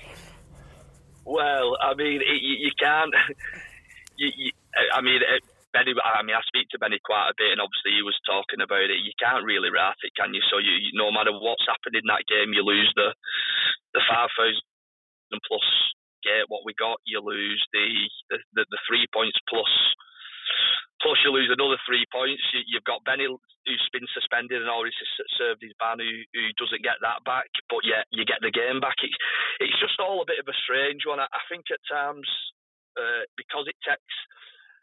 Well, I mean, it, you, you can't. You, you, I mean, it, Benny. I mean, I speak to Benny quite a bit, and obviously he was talking about it. You can't really write it, can you? So you, you no matter what's happened in that game, you lose the the five thousand plus gate. What we got, you lose the the, the, the three points plus. Plus, you lose another three points. You, you've got Benny, who's been suspended and already served his ban, who, who doesn't get that back. But yeah, you get the game back. It's, it's just all a bit of a strange one. I, I think at times, uh, because it takes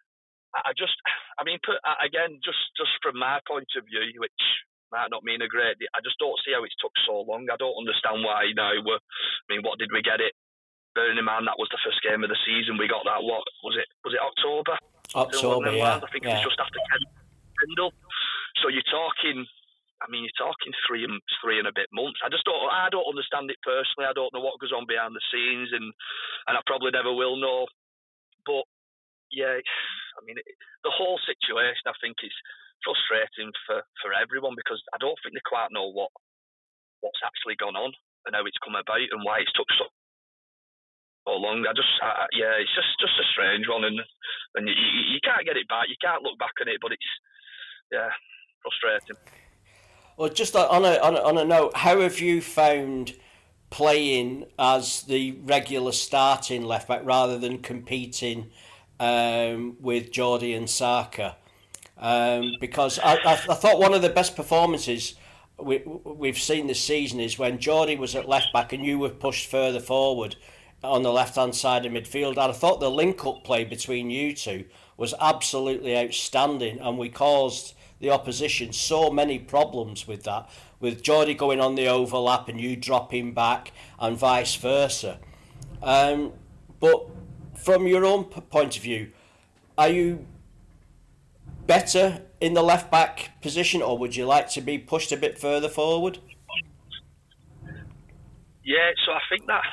I just, I mean, put, again, just just from my point of view, which might not mean a great deal, I just don't see how it's took so long. I don't understand why. You know, we're, I mean, what did we get it? Bearing in mind that was the first game of the season, we got that. What was it? Was it October? October, yeah. I think yeah. it was just after Kendall. So you're talking. I mean, you're talking three and three and a bit months. I just don't. I don't understand it personally. I don't know what goes on behind the scenes, and and I probably never will know. But yeah, I mean, it, the whole situation, I think, is frustrating for, for everyone because I don't think they quite know what what's actually gone on and how it's come about and why it's took so, so long. I just, I, yeah, it's just, just a strange one, and and you, you, you can't get it back. You can't look back on it, but it's, yeah, frustrating. Well, just on a on a, on a note, how have you found playing as the regular starting left back rather than competing Um, with Geordie and Saka, um, because I, I, I thought one of the best performances we, we've seen this season is when Geordie was at left back and you were pushed further forward on the left hand side of midfield. And I thought the link up play between you two was absolutely outstanding, and we caused the opposition so many problems with that, with Geordie going on the overlap and you dropping back and vice versa. Um, but from your own point of view, are you better in the left back position, or would you like to be pushed a bit further forward? Yeah, so I think that,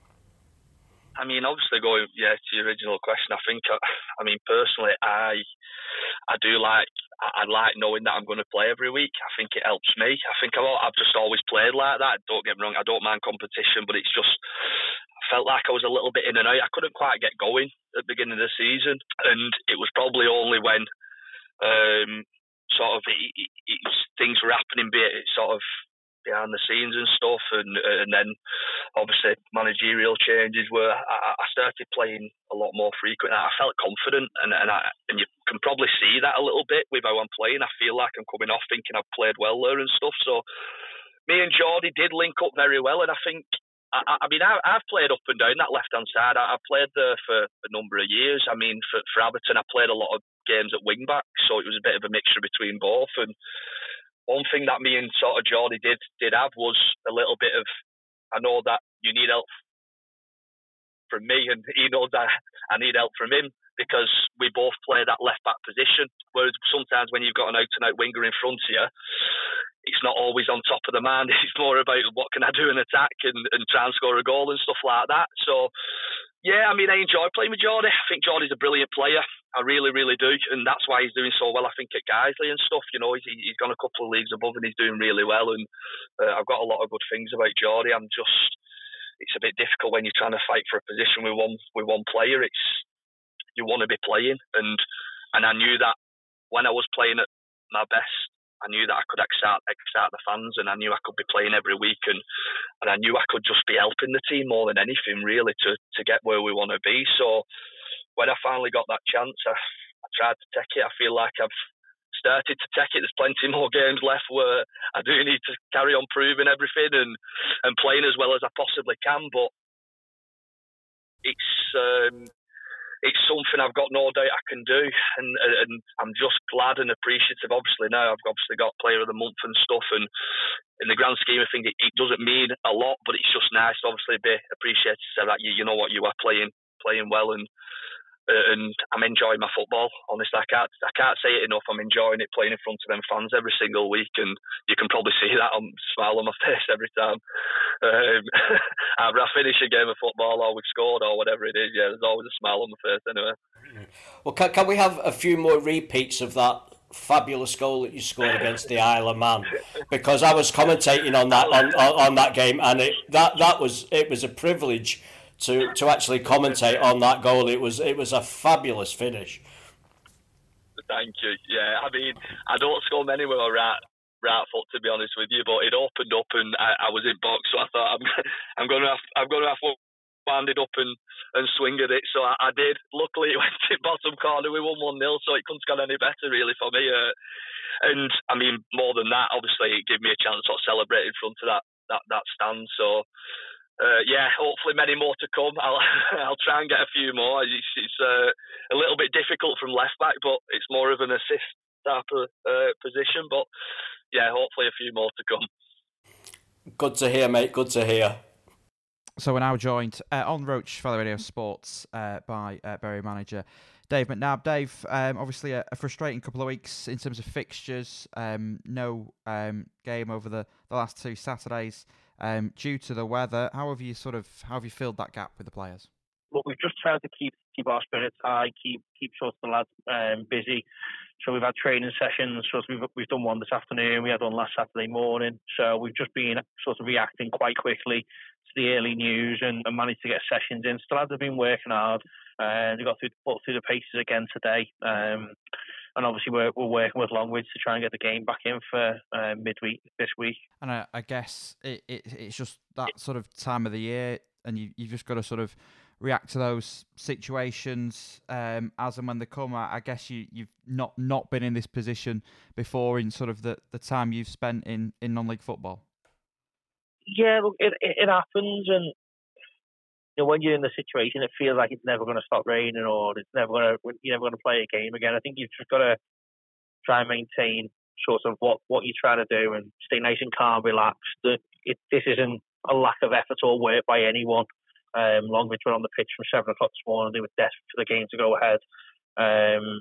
I mean, obviously going yeah to your original question, I think, I mean, personally, I I do like, I like knowing that I'm going to play every week. I think it helps me. I think I've just always played like that. Don't get me wrong, I don't mind competition, but it's just, felt like I was a little bit in and out. I couldn't quite get going at the beginning of the season, and it was probably only when um, sort of it, it, it, things were happening, be it sort of behind the scenes and stuff, and and then obviously managerial changes were. I, I started playing a lot more frequently. I felt confident, and and, I, and you can probably see that a little bit with how I'm playing. I feel like I'm coming off thinking I've played well there and stuff. So me and Geordie did link up very well, and I think. I, I mean, I, I've played up and down that left-hand side. I, I played there for a number of years. I mean, for, for Everton, I played a lot of games at wing-back, so it was a bit of a mixture between both. And one thing that me and sort of Geordie did did have was a little bit of, I know that you need help from me, and he knows that I need help from him, because we both play that left-back position. Whereas sometimes when you've got an out-and-out winger in front of you, it's not always on top of the mind. It's more about what can I do in attack and, and try and score a goal and stuff like that. So, yeah, I mean, I enjoy playing with Geordie. I think Geordie's a brilliant player. I really, really do. And that's why he's doing so well, I think, at Guiseley and stuff. You know, he's, he's gone a couple of leagues above and he's doing really well. And uh, I've got a lot of good things about Geordie. I'm just, it's a bit difficult when you're trying to fight for a position with one with one player. It's, you want to be playing. And, and I knew that when I was playing at my best, I knew that I could excite, excite the fans, and I knew I could be playing every week, and, and I knew I could just be helping the team more than anything, really, to, to get where we want to be. So when I finally got that chance, I, I tried to take it. I feel like I've started to take it. There's plenty more games left where I do need to carry on proving everything and, and playing as well as I possibly can, but it's... Um, It's something I've got no doubt I can do, and and I'm just glad and appreciative. Obviously now I've obviously got Player of the Month and stuff, and in the grand scheme of things, it, it doesn't mean a lot, but it's just nice to obviously be appreciated. So that you, you know what, you are playing playing well, and uh, and I'm enjoying my football. Honestly, I can't I can't say it enough. I'm enjoying it, playing in front of them fans every single week, and you can probably see that on smile on my face every time. Um, either I finish a game of football or we've scored or whatever it is, yeah, there's always a smile on my face anyway. Well, can, can we have a few more repeats of that fabulous goal that you scored against the Isle of Man? Because I was commentating on that on, on, on that game, and it that, that was it was a privilege to, to actually commentate on that goal. It was it was a fabulous finish. Thank you. Yeah, I mean, I don't score many with a right right foot, to be honest with you, but it opened up and I, I was in box, so I thought I'm I'm going to have I'm going to have to wind it up and, and swing at it. So I, I did. Luckily, it went to bottom corner. We won one nil, so it couldn't have gone any better really for me. Uh, and I mean, more than that, obviously, it gave me a chance to sort of celebrate in front of that that that stand. So. uh, yeah, hopefully many more to come. I'll I'll try and get a few more. It's, it's uh, a little bit difficult from left back, but it's more of an assist type of uh, position. But yeah, hopefully a few more to come. Good to hear, mate. Good to hear. So we're now joined uh, on Roach Valley Radio Sports uh, by uh, Bury manager Dave McNabb. Dave, um, obviously a, a frustrating couple of weeks in terms of fixtures. Um, no um, game over the, the last two Saturdays um, due to the weather. How have you sort of how have you filled that gap with the players? Look, we've just tried to keep keep our spirits high, keep keep sort of the lads um, busy. So we've had training sessions. So we've we've done one this afternoon. We had one last Saturday morning. So we've just been sort of reacting quite quickly to the early news and, and managed to get sessions in. So the lads have been working hard, and they got through put through the paces again today. Um, and obviously we're we're working with Longridge to try and get the game back in for uh, midweek this week. And I, I guess it, it it's just that sort of time of the year, and you you've just got to sort of react to those situations um, as and when they come. I, I guess you, you've not, not been in this position before in sort of the, the time you've spent in, in non-league football. Yeah, look, it, it, it happens, and you know, when you're in the situation, it feels like it's never going to stop raining, or it's never going to you're never going to play a game again. I think you've just got to try and maintain sort of what, what you're trying to do and stay nice and calm, relaxed. It, this isn't a lack of effort or work by anyone. Um, Longridge were on the pitch from seven o'clock this morning. They were desperate for the game to go ahead. Um,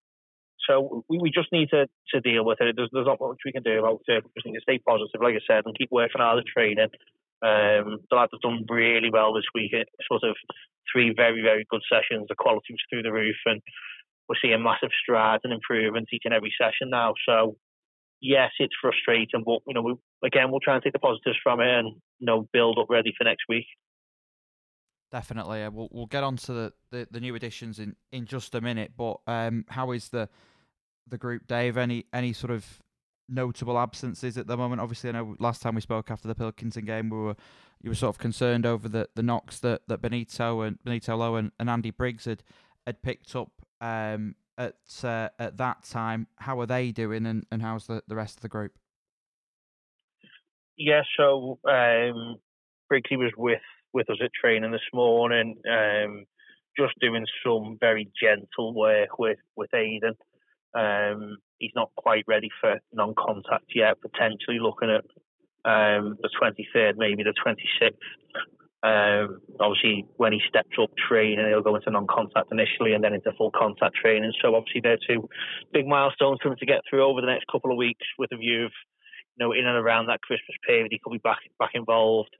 so we, we just need to, to deal with it. There's, there's not much we can do about it. We just need to stay positive, like I said, and keep working hard at training. Um, the lads have done really well this week. It sort of three very, very good sessions. The quality was through the roof, and we're seeing massive strides and improvements each and every session now. So yes, it's frustrating, but you know, we, again, we'll try and take the positives from it and you know, build up ready for next week. Definitely, we'll we'll get on to the, the, the new additions in, in just a minute. But um, how is the the group, Dave? Any any sort of notable absences at the moment? Obviously, I know last time we spoke after the Pilkington game, we were you were sort of concerned over the, the knocks that, that Benito and Benito Lowe and, and Andy Briggs had had picked up um, at uh, at that time. How are they doing, and, and how's the, the rest of the group? Yeah, so um, Briggsy was with. with us at training this morning, um, just doing some very gentle work with, with Aidan. Um, he's not quite ready for non-contact yet, potentially looking at um, the twenty-third, maybe the twenty-sixth. Um, obviously, when he steps up training, he'll go into non-contact initially and then into full contact training. So obviously they're two big milestones for him to get through over the next couple of weeks with a view of, you know, in and around that Christmas period, he could be back back involved.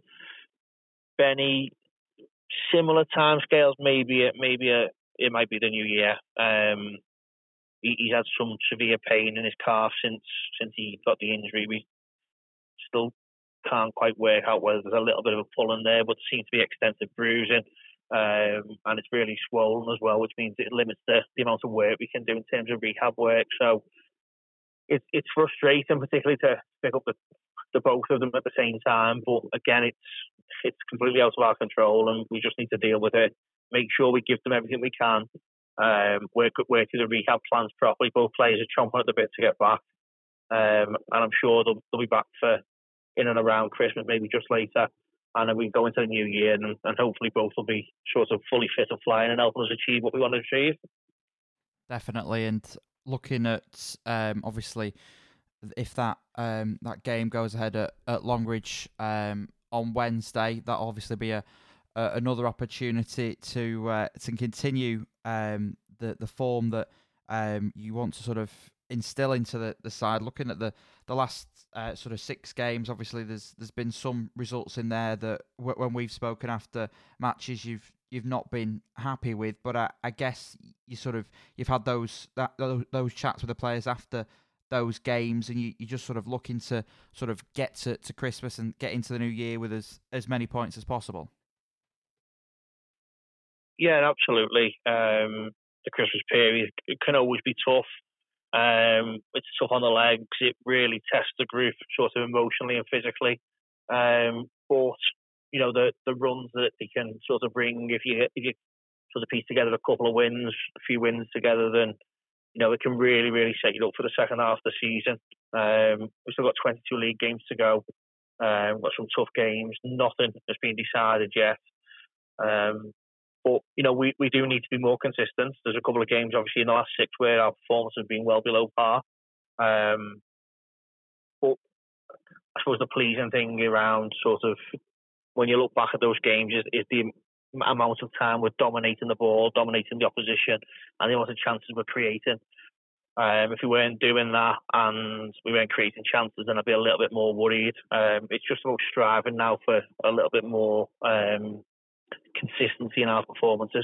Benny, similar timescales. Maybe it, maybe a, it might be the new year. Um, he, he's had some severe pain in his calf since since he got the injury. We still can't quite work out whether there's a little bit of a pull in there, but there seems to be extensive bruising, um, and it's really swollen as well, which means it limits the, the amount of work we can do in terms of rehab work. So it's it's frustrating, particularly to pick up the, the both of them at the same time. But again, it's it's completely out of our control, and we just need to deal with it. Make sure we give them everything we can. Um, work work through the rehab plans properly. Both players are chomping at the bit to get back, um, and I'm sure they'll, they'll be back for in and around Christmas, maybe just later. And then we go into the new year, and, and hopefully both will be sort of fully fit and flying and helping us achieve what we want to achieve. Definitely, and looking at um, obviously if that um, that game goes ahead at, at Longridge um, on Wednesday, that'll obviously be a, a another opportunity to uh, to continue um, the the form that um, you want to sort of instill into the, the side. Looking at the the last uh, sort of six games, obviously there's there's been some results in there that w- when we've spoken after matches you've you've not been happy with, but I, I guess you sort of you've had those that those chats with the players after those games, and you, you're just sort of looking to sort of get to, to Christmas and get into the new year with as, as many points as possible. Yeah, absolutely. Um, the Christmas period, it can always be tough. Um, it's tough on the legs. It really tests the group sort of emotionally and physically. Um, but, you know, the, the runs that they can sort of bring, if you, if you sort of piece together a couple of wins, a few wins together, then you know, it can really, really set you up for the second half of the season. Um, we've still got twenty-two league games to go. Um, got some tough games. Nothing has been decided yet. Um, but, you know, we, we do need to be more consistent. There's a couple of games, obviously, in the last six where our performance has been well below par. Um, but I suppose the pleasing thing around sort of when you look back at those games is, is the amount of time we're dominating the ball, dominating the opposition, and the amount of chances we're creating. Um, if we weren't doing that and we weren't creating chances, then I'd be a little bit more worried. Um, it's just about striving now for a little bit more um, consistency in our performances.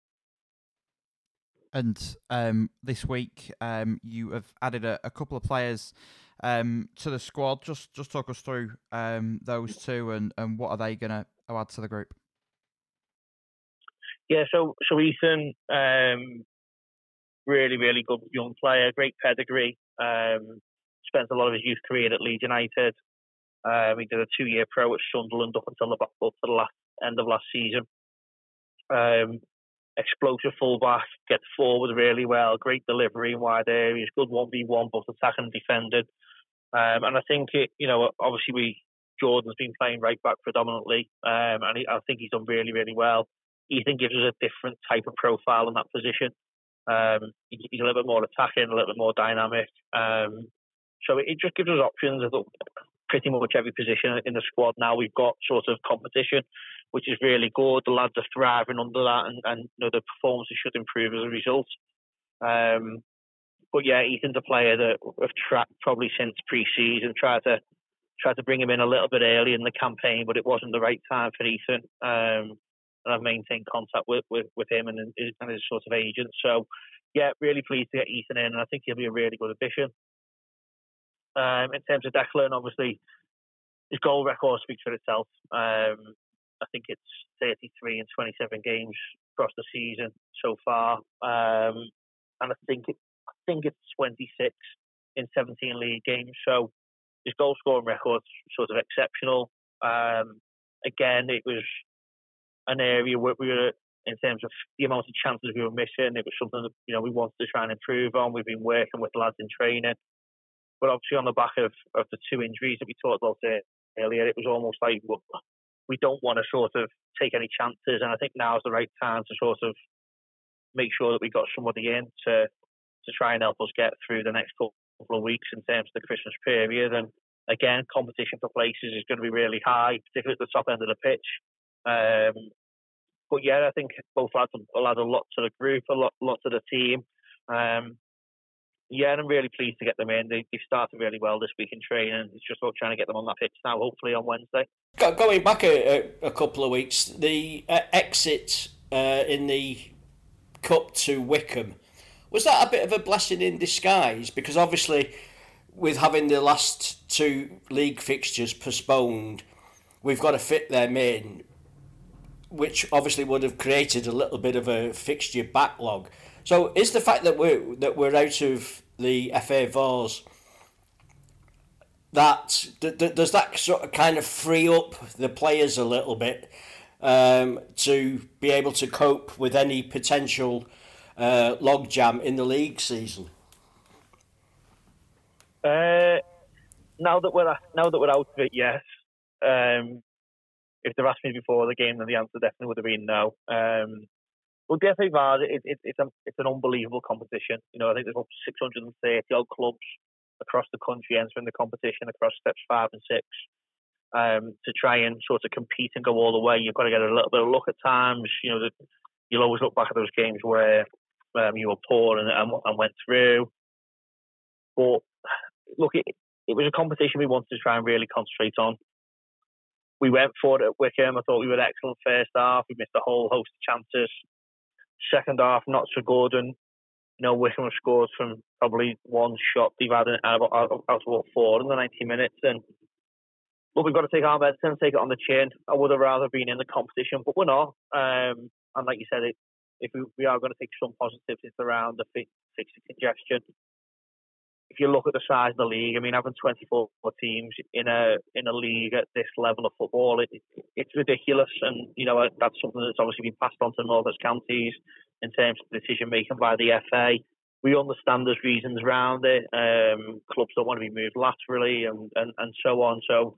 And um, this week, um, you have added a, a couple of players um, to the squad. Just just talk us through um, those two and, and what are they going to add to the group? Yeah, so so Ethan, um, really, really good young player, great pedigree. Um, spent a lot of his youth career at Leeds United. Um, he did a two-year pro at Sunderland up until the, up to the last, end of last season. Um, explosive fullback, gets forward really well, great delivery in wide areas, good one v one, both attacking and defending. Um, and I think, it, you know, obviously we Jordan's been playing right back predominantly, um, and he, I think he's done really, really well. Ethan gives us a different type of profile in that position. Um, he, he's a little bit more attacking, a little bit more dynamic. Um, so it, it just gives us options at pretty much every position in the squad. Now we've got sort of competition, which is really good. The lads are thriving under that, and, and you know, the performances should improve as a result. Um, but yeah, Ethan's a player that we've tracked probably since pre-season, tried to tried to bring him in a little bit early in the campaign, but it wasn't the right time for Ethan. Um, and I've maintained contact with, with, with him and his, and his sort of agent. So yeah, really pleased to get Ethan in, and I think he'll be a really good addition. Um, in terms of Declan, obviously, his goal record speaks for itself. Um, I think it's thirty-three and twenty-seven games across the season so far, um, and I think it, I think it's twenty-six in seventeen league games. So his goal scoring record's sort of exceptional. Um, again, it was an area where we were, in terms of the amount of chances we were missing, it was something that, you know, we wanted to try and improve on. We've been working with lads in training, but obviously on the back of, of the two injuries that we talked about earlier, it was almost like well, we don't want to sort of take any chances, and I think now is the right time to sort of make sure that we got somebody in to to try and help us get through the next couple of weeks in terms of the Christmas period. And again, competition for places is going to be really high, particularly at the top end of the pitch. Um, but yeah, I think both lads will add a lot to the group, a lot, lot to the team. Um, yeah, and I'm really pleased to get them in. They, they started really well this week in training. It's just about trying to get them on that pitch now, hopefully on Wednesday. Going back a, a, a couple of weeks, the uh, exit uh, in the Cup to Wickham, was that a bit of a blessing in disguise? Because obviously, with having the last two league fixtures postponed, we've got to fit them in, which obviously would have created a little bit of a fixture backlog. So, is the fact that we're that we're out of the F A Vase, that d- d- does that sort of kind of free up the players a little bit um, to be able to cope with any potential uh, logjam in the league season? Uh, now that we're now that we're out of it, yes. Um, if they'd asked me before the game, then the answer definitely would have been no. Um, well, the F A Vase, it, it, it's a, it's an unbelievable competition. You know, I think there's about six hundred thirty odd clubs across the country entering the competition across steps five and six. Um, to try and sort of compete and go all the way, you've got to get a little bit of luck at times. You know, the, you'll always look back at those games where um, you were poor and, and, and went through. But look, it, it was a competition we wanted to try and really concentrate on. We went for it at Wickham. I thought we were excellent first half. We missed a whole host of chances. Second half, not so good. And, you know, Wickham have scored from probably one shot they've had out of, out of about four in the ninety minutes. And, look, we've got to take our medicine, take it on the chin. I would have rather been in the competition, but we're not. Um, and like you said, it, if we, we are going to take some positives, it's around the fixture congestion. If you look at the size of the league, I mean, having twenty-four teams in a in a league at this level of football, it, it, it's ridiculous. And, you know, that's something that's obviously been passed on to North West counties in terms of decision-making by the F A. We understand there's reasons around it. Um, clubs don't want to be moved laterally and, and, and so on. So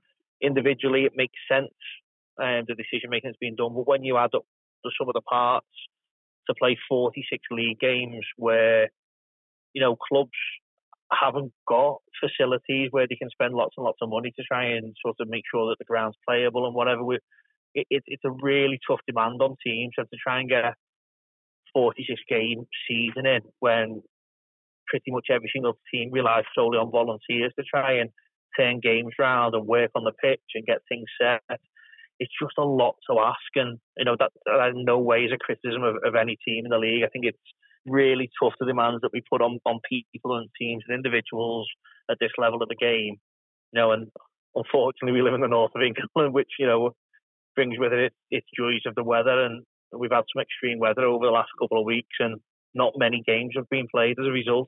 individually it makes sense, and the decision making has been done. But when you add up the sum of the parts to play forty-six league games where, you know, clubs haven't got facilities where they can spend lots and lots of money to try and sort of make sure that the ground's playable and whatever, we, it, it, it's a really tough demand on teams to try and get a forty-six game season in when pretty much every single team relies solely on volunteers to try and turn games round and work on the pitch and get things set. It's just a lot to ask, and you know that, that in no way is a criticism of, of any team in the league. I think it's really tough, the demands that we put on, on people and teams and individuals at this level of the game. You know, and unfortunately we live in the north of England, which, you know, brings with it its joys of the weather, and we've had some extreme weather over the last couple of weeks, and not many games have been played as a result.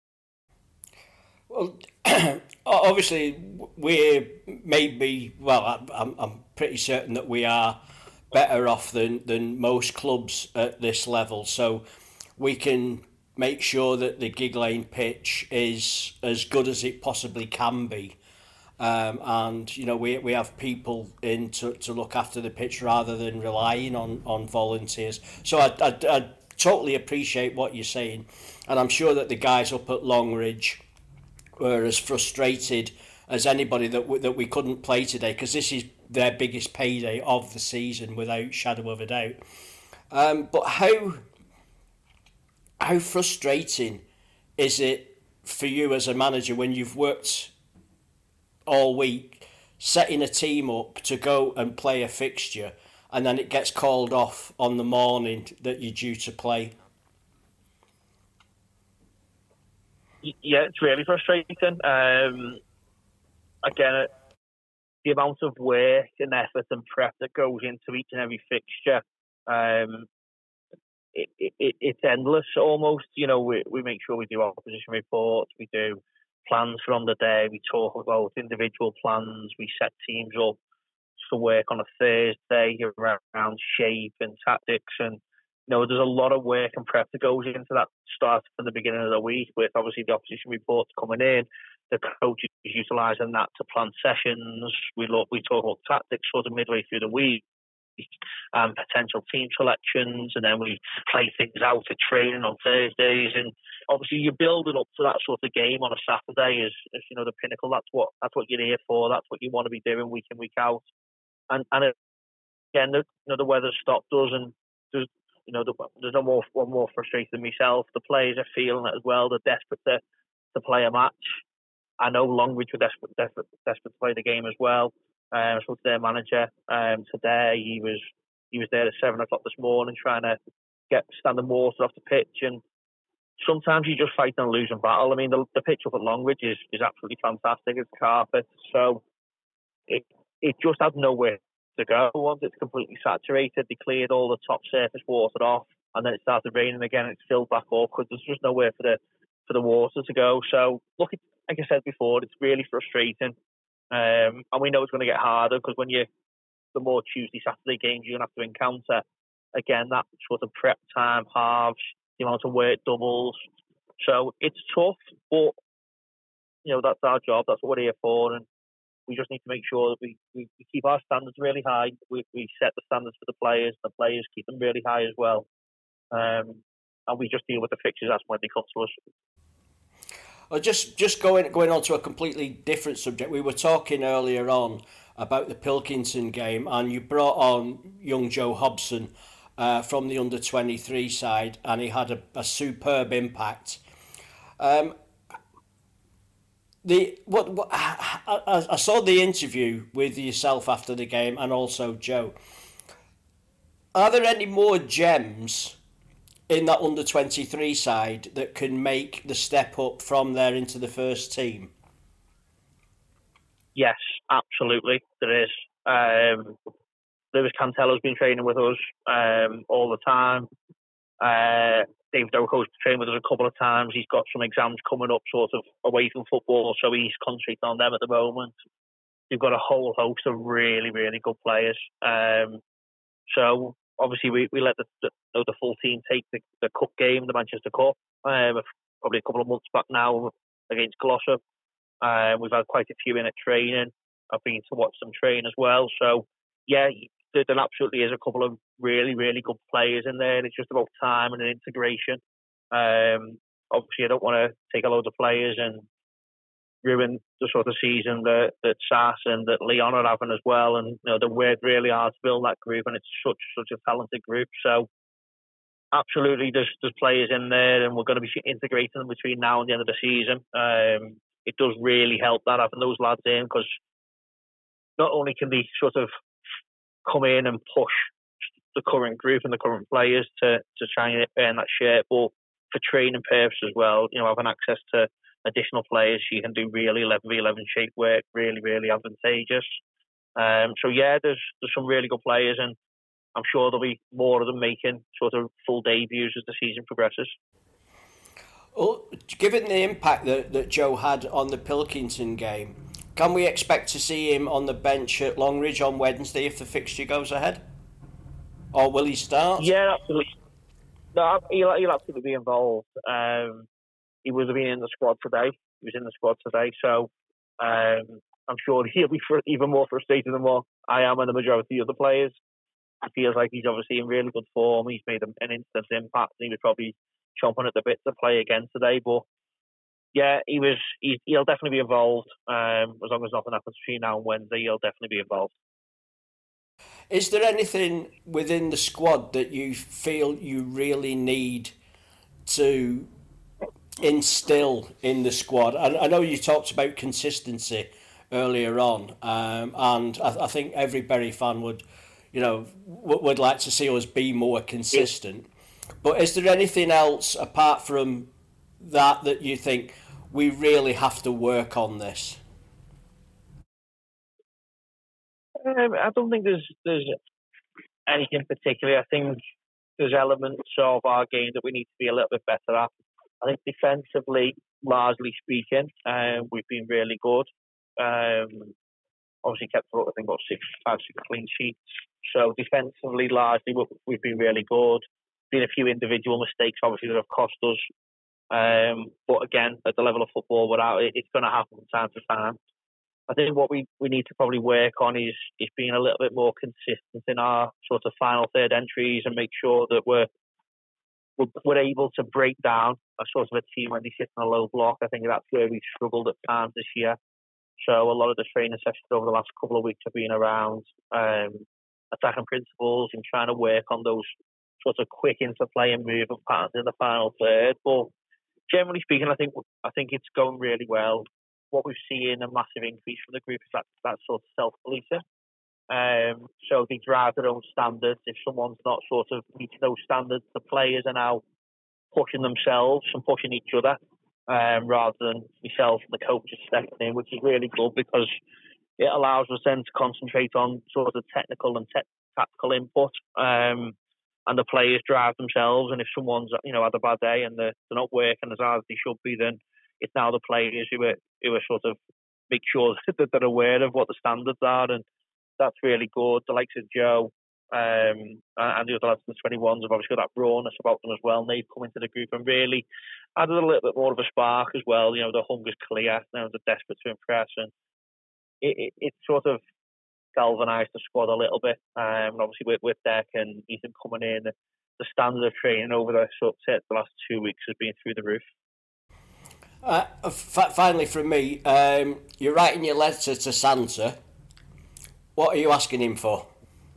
Well, obviously, we're maybe, well, I'm, I'm pretty certain that we are better off than, than most clubs at this level. So we can make sure that the Gigg Lane pitch is as good as it possibly can be. Um, and, you know, we we have people in to, to look after the pitch rather than relying on, on volunteers. So I, I, I totally appreciate what you're saying. And I'm sure that the guys up at Longridge were as frustrated as anybody that w- that we couldn't play today, because this is their biggest payday of the season, without shadow of a doubt. Um, but how how frustrating is it for you as a manager when you've worked all week setting a team up to go and play a fixture, and then it gets called off on the morning that you're due to play? Yeah, it's really frustrating. Um, again, the amount of work and effort and prep that goes into each and every fixture, um, it, it, it's endless almost. You know, we, we make sure we do opposition reports, we do plans for on the day, we talk about individual plans, we set teams up to work on a Thursday around shape and tactics, and you know, there's a lot of work and prep that goes into that start from the beginning of the week, with obviously the opposition reports coming in, the coaches utilising that to plan sessions. We look, we talk about tactics sort of midway through the week, and potential team selections, and then we play things out at training on Thursdays. And obviously, you're building up to that sort of game on a Saturday as, as you know, the pinnacle. That's what that's what you're here for. That's what you want to be doing week in, week out. And and again, the, you know, the weather stopped us, and there's you know, there's no more one more frustrated than myself. The players are feeling it as well. They're desperate to, to play a match. I know Longridge were desperate, desperate, desperate to play the game as well. Um, I spoke to their manager um, today. He was he was there at seven o'clock this morning trying to get standing water off the pitch. And sometimes you just fight a losing battle. I mean, the, the pitch up at Longridge is, is absolutely fantastic. It's carpet, so it it just had nowhere to go. Once it's completely saturated, they cleared all the top surface water off, and then it started raining again. It's filled back up because there's just nowhere for the for the water to go. So, look, like I said before, it's really frustrating, um, and we know it's going to get harder because when you the more Tuesday, Saturday games you're going to have to encounter, again, that sort of prep time halves, the amount of work doubles. So it's tough, but you know that's our job. That's what we're here for, and we just need to make sure that we, we, we keep our standards really high. We we set the standards for the players. The players keep them really high as well. Um, and we just deal with the fixtures as when they come to us. Well, just just going going on to a completely different subject. We were talking earlier on about the Pilkington game, and you brought on young Joe Hobson uh, from the under twenty-three side, and he had a, a superb impact. Um, The what, what I, I saw the interview with yourself after the game, and also Joe. Are there any more gems in that under twenty-three side that can make the step up from there into the first team? Yes, absolutely, there is. Um, Lewis Cantello's been training with us um, all the time. Uh, Dave Doko's trained with us a couple of times. He's got some exams coming up sort of away from football, so he's concentrating on them at the moment. You've got a whole host of really, really good players. Um, so obviously we, we let the, the, the full team take the, the cup game, the Manchester Cup, um, probably a couple of months back now against Gloucester. Um, we've had quite a few in at training. I've been to watch them train as well. So yeah, there, there absolutely is a couple of really, really good players in there, and it's just about time and an integration. Um, obviously, I don't want to take a load of players and ruin the sort of season that, that Sass and that Leon are having as well. And you know, they worked really hard to build that group, and it's such such a talented group. So absolutely, there's there's players in there, and we're going to be integrating them between now and the end of the season. Um, it does really help that having those lads in, because not only can they sort of come in and push the current group and the current players to to try and earn that share, but for training purposes as well, you know, having access to additional players, you can do really eleven v eleven shape work, really, really advantageous. Um, so yeah, there's there's some really good players, and I'm sure there'll be more of them making sort of full debuts as the season progresses. Well, given the impact that, that Joe had on the Pilkington game, can we expect to see him on the bench at Longridge on Wednesday if the fixture goes ahead? Or will he start? Yeah, absolutely. No, he'll, he'll absolutely be involved. Um, he would have been in the squad today. He was in the squad today, so um, I'm sure he'll be fr- even more frustrated than what I am and the majority of the players. It feels like he's obviously in really good form. He's made an instant impact. He was probably chomping at the bit to play again today, but yeah, he was. He, he'll definitely be involved. Um, as long as nothing happens between now and Wednesday, he'll definitely be involved. Is there anything within the squad that you feel you really need to instill in the squad? I, I know you talked about consistency earlier on, um, and I, I think every Bury fan would, you know, w- would like to see us be more consistent. But is there anything else apart from that that you think we really have to work on this? Um, I don't think there's there's anything particularly. I think there's elements of our game that we need to be a little bit better at. I think defensively, largely speaking, um, we've been really good. Um, obviously kept up, I think, about six, five, six clean sheets. So defensively, largely, we've been really good. Been a few individual mistakes, obviously, that have cost us. Um, but again, at the level of football we're at, it, it's going to happen from time to time. I think what we, we need to probably work on is, is being a little bit more consistent in our sort of final third entries and make sure that we're we're, we're able to break down a sort of a team when they sit in a low block. I think that's where we've struggled at times this year. So a lot of the training sessions over the last couple of weeks have been around um, attacking principles and trying to work on those sort of quick interplay and movement patterns in the final third. But generally speaking, I think I think it's going really well. What we've seen a massive increase from the group is that, that sort of self-policing. Um, so they drive their own standards. If someone's not sort of meeting those standards, the players are now pushing themselves and pushing each other, um, rather than myself and the coaches stepping in, which is really good because it allows us then to concentrate on sort of technical and te- tactical input. Um, and the players drive themselves. And if someone's, you know, had a bad day and they're, they're not working as hard as they should be, then it's now the players who are who are sort of make sure that they're aware of what the standards are, and that's really good. The likes of Joe um, and the other lads in the twenty-ones have obviously got that rawness about them as well, and they've come into the group and really added a little bit more of a spark as well. You know, the hunger's clear, now they're desperate to impress, and it, it, it sort of galvanised the squad a little bit. Um, and obviously with, with Deck and Ethan coming in, the standard of training over the, sort of, the last two weeks has been through the roof. Uh, f- finally, from me, um, you're writing your letter to Santa. What are you asking him for?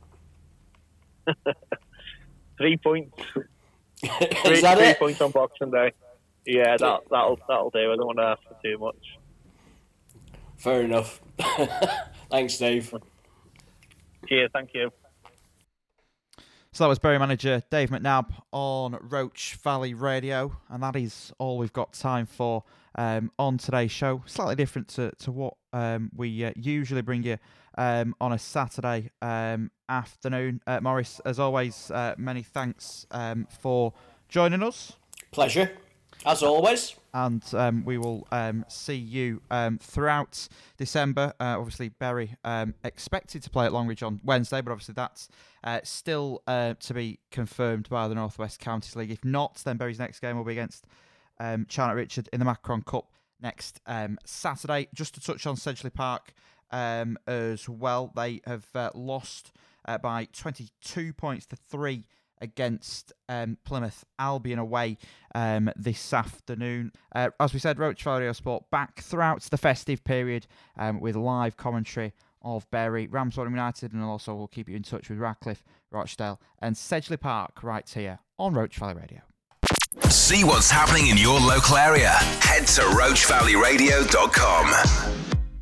Three points. Is three, that three it? points on Boxing Day. Yeah, that, that'll that'll do. I don't want to ask for too much. Fair enough. Thanks, Dave. Cheers, thank you. So that was Bury manager Dave McNabb on Roach Valley Radio, and that is all we've got time for um, on today's show. Slightly different to, to what um, we uh, usually bring you um, on a Saturday um, afternoon. Uh, Maurice, as always, uh, many thanks um, for joining us. Pleasure, as always. And um, we will um, see you um, throughout December. Uh, obviously, Bury um, expected to play at Longridge on Wednesday, but obviously that's uh, still uh, to be confirmed by the North West Counties League. If not, then Bury's next game will be against um, Charnock Richard in the Macron Cup next um, Saturday. Just to touch on Sedgley Park um, as well. They have uh, lost uh, by twenty-two points to three against um, Plymouth Albion away um, this afternoon. Uh, as we said, Roach Valley Radio Sport back throughout the festive period um, with live commentary of Bury, Ramsbottom United, and also we'll keep you in touch with Radcliffe, Rochdale and Sedgley Park right here on Roach Valley Radio. See what's happening in your local area. Head to roach valley radio dot com.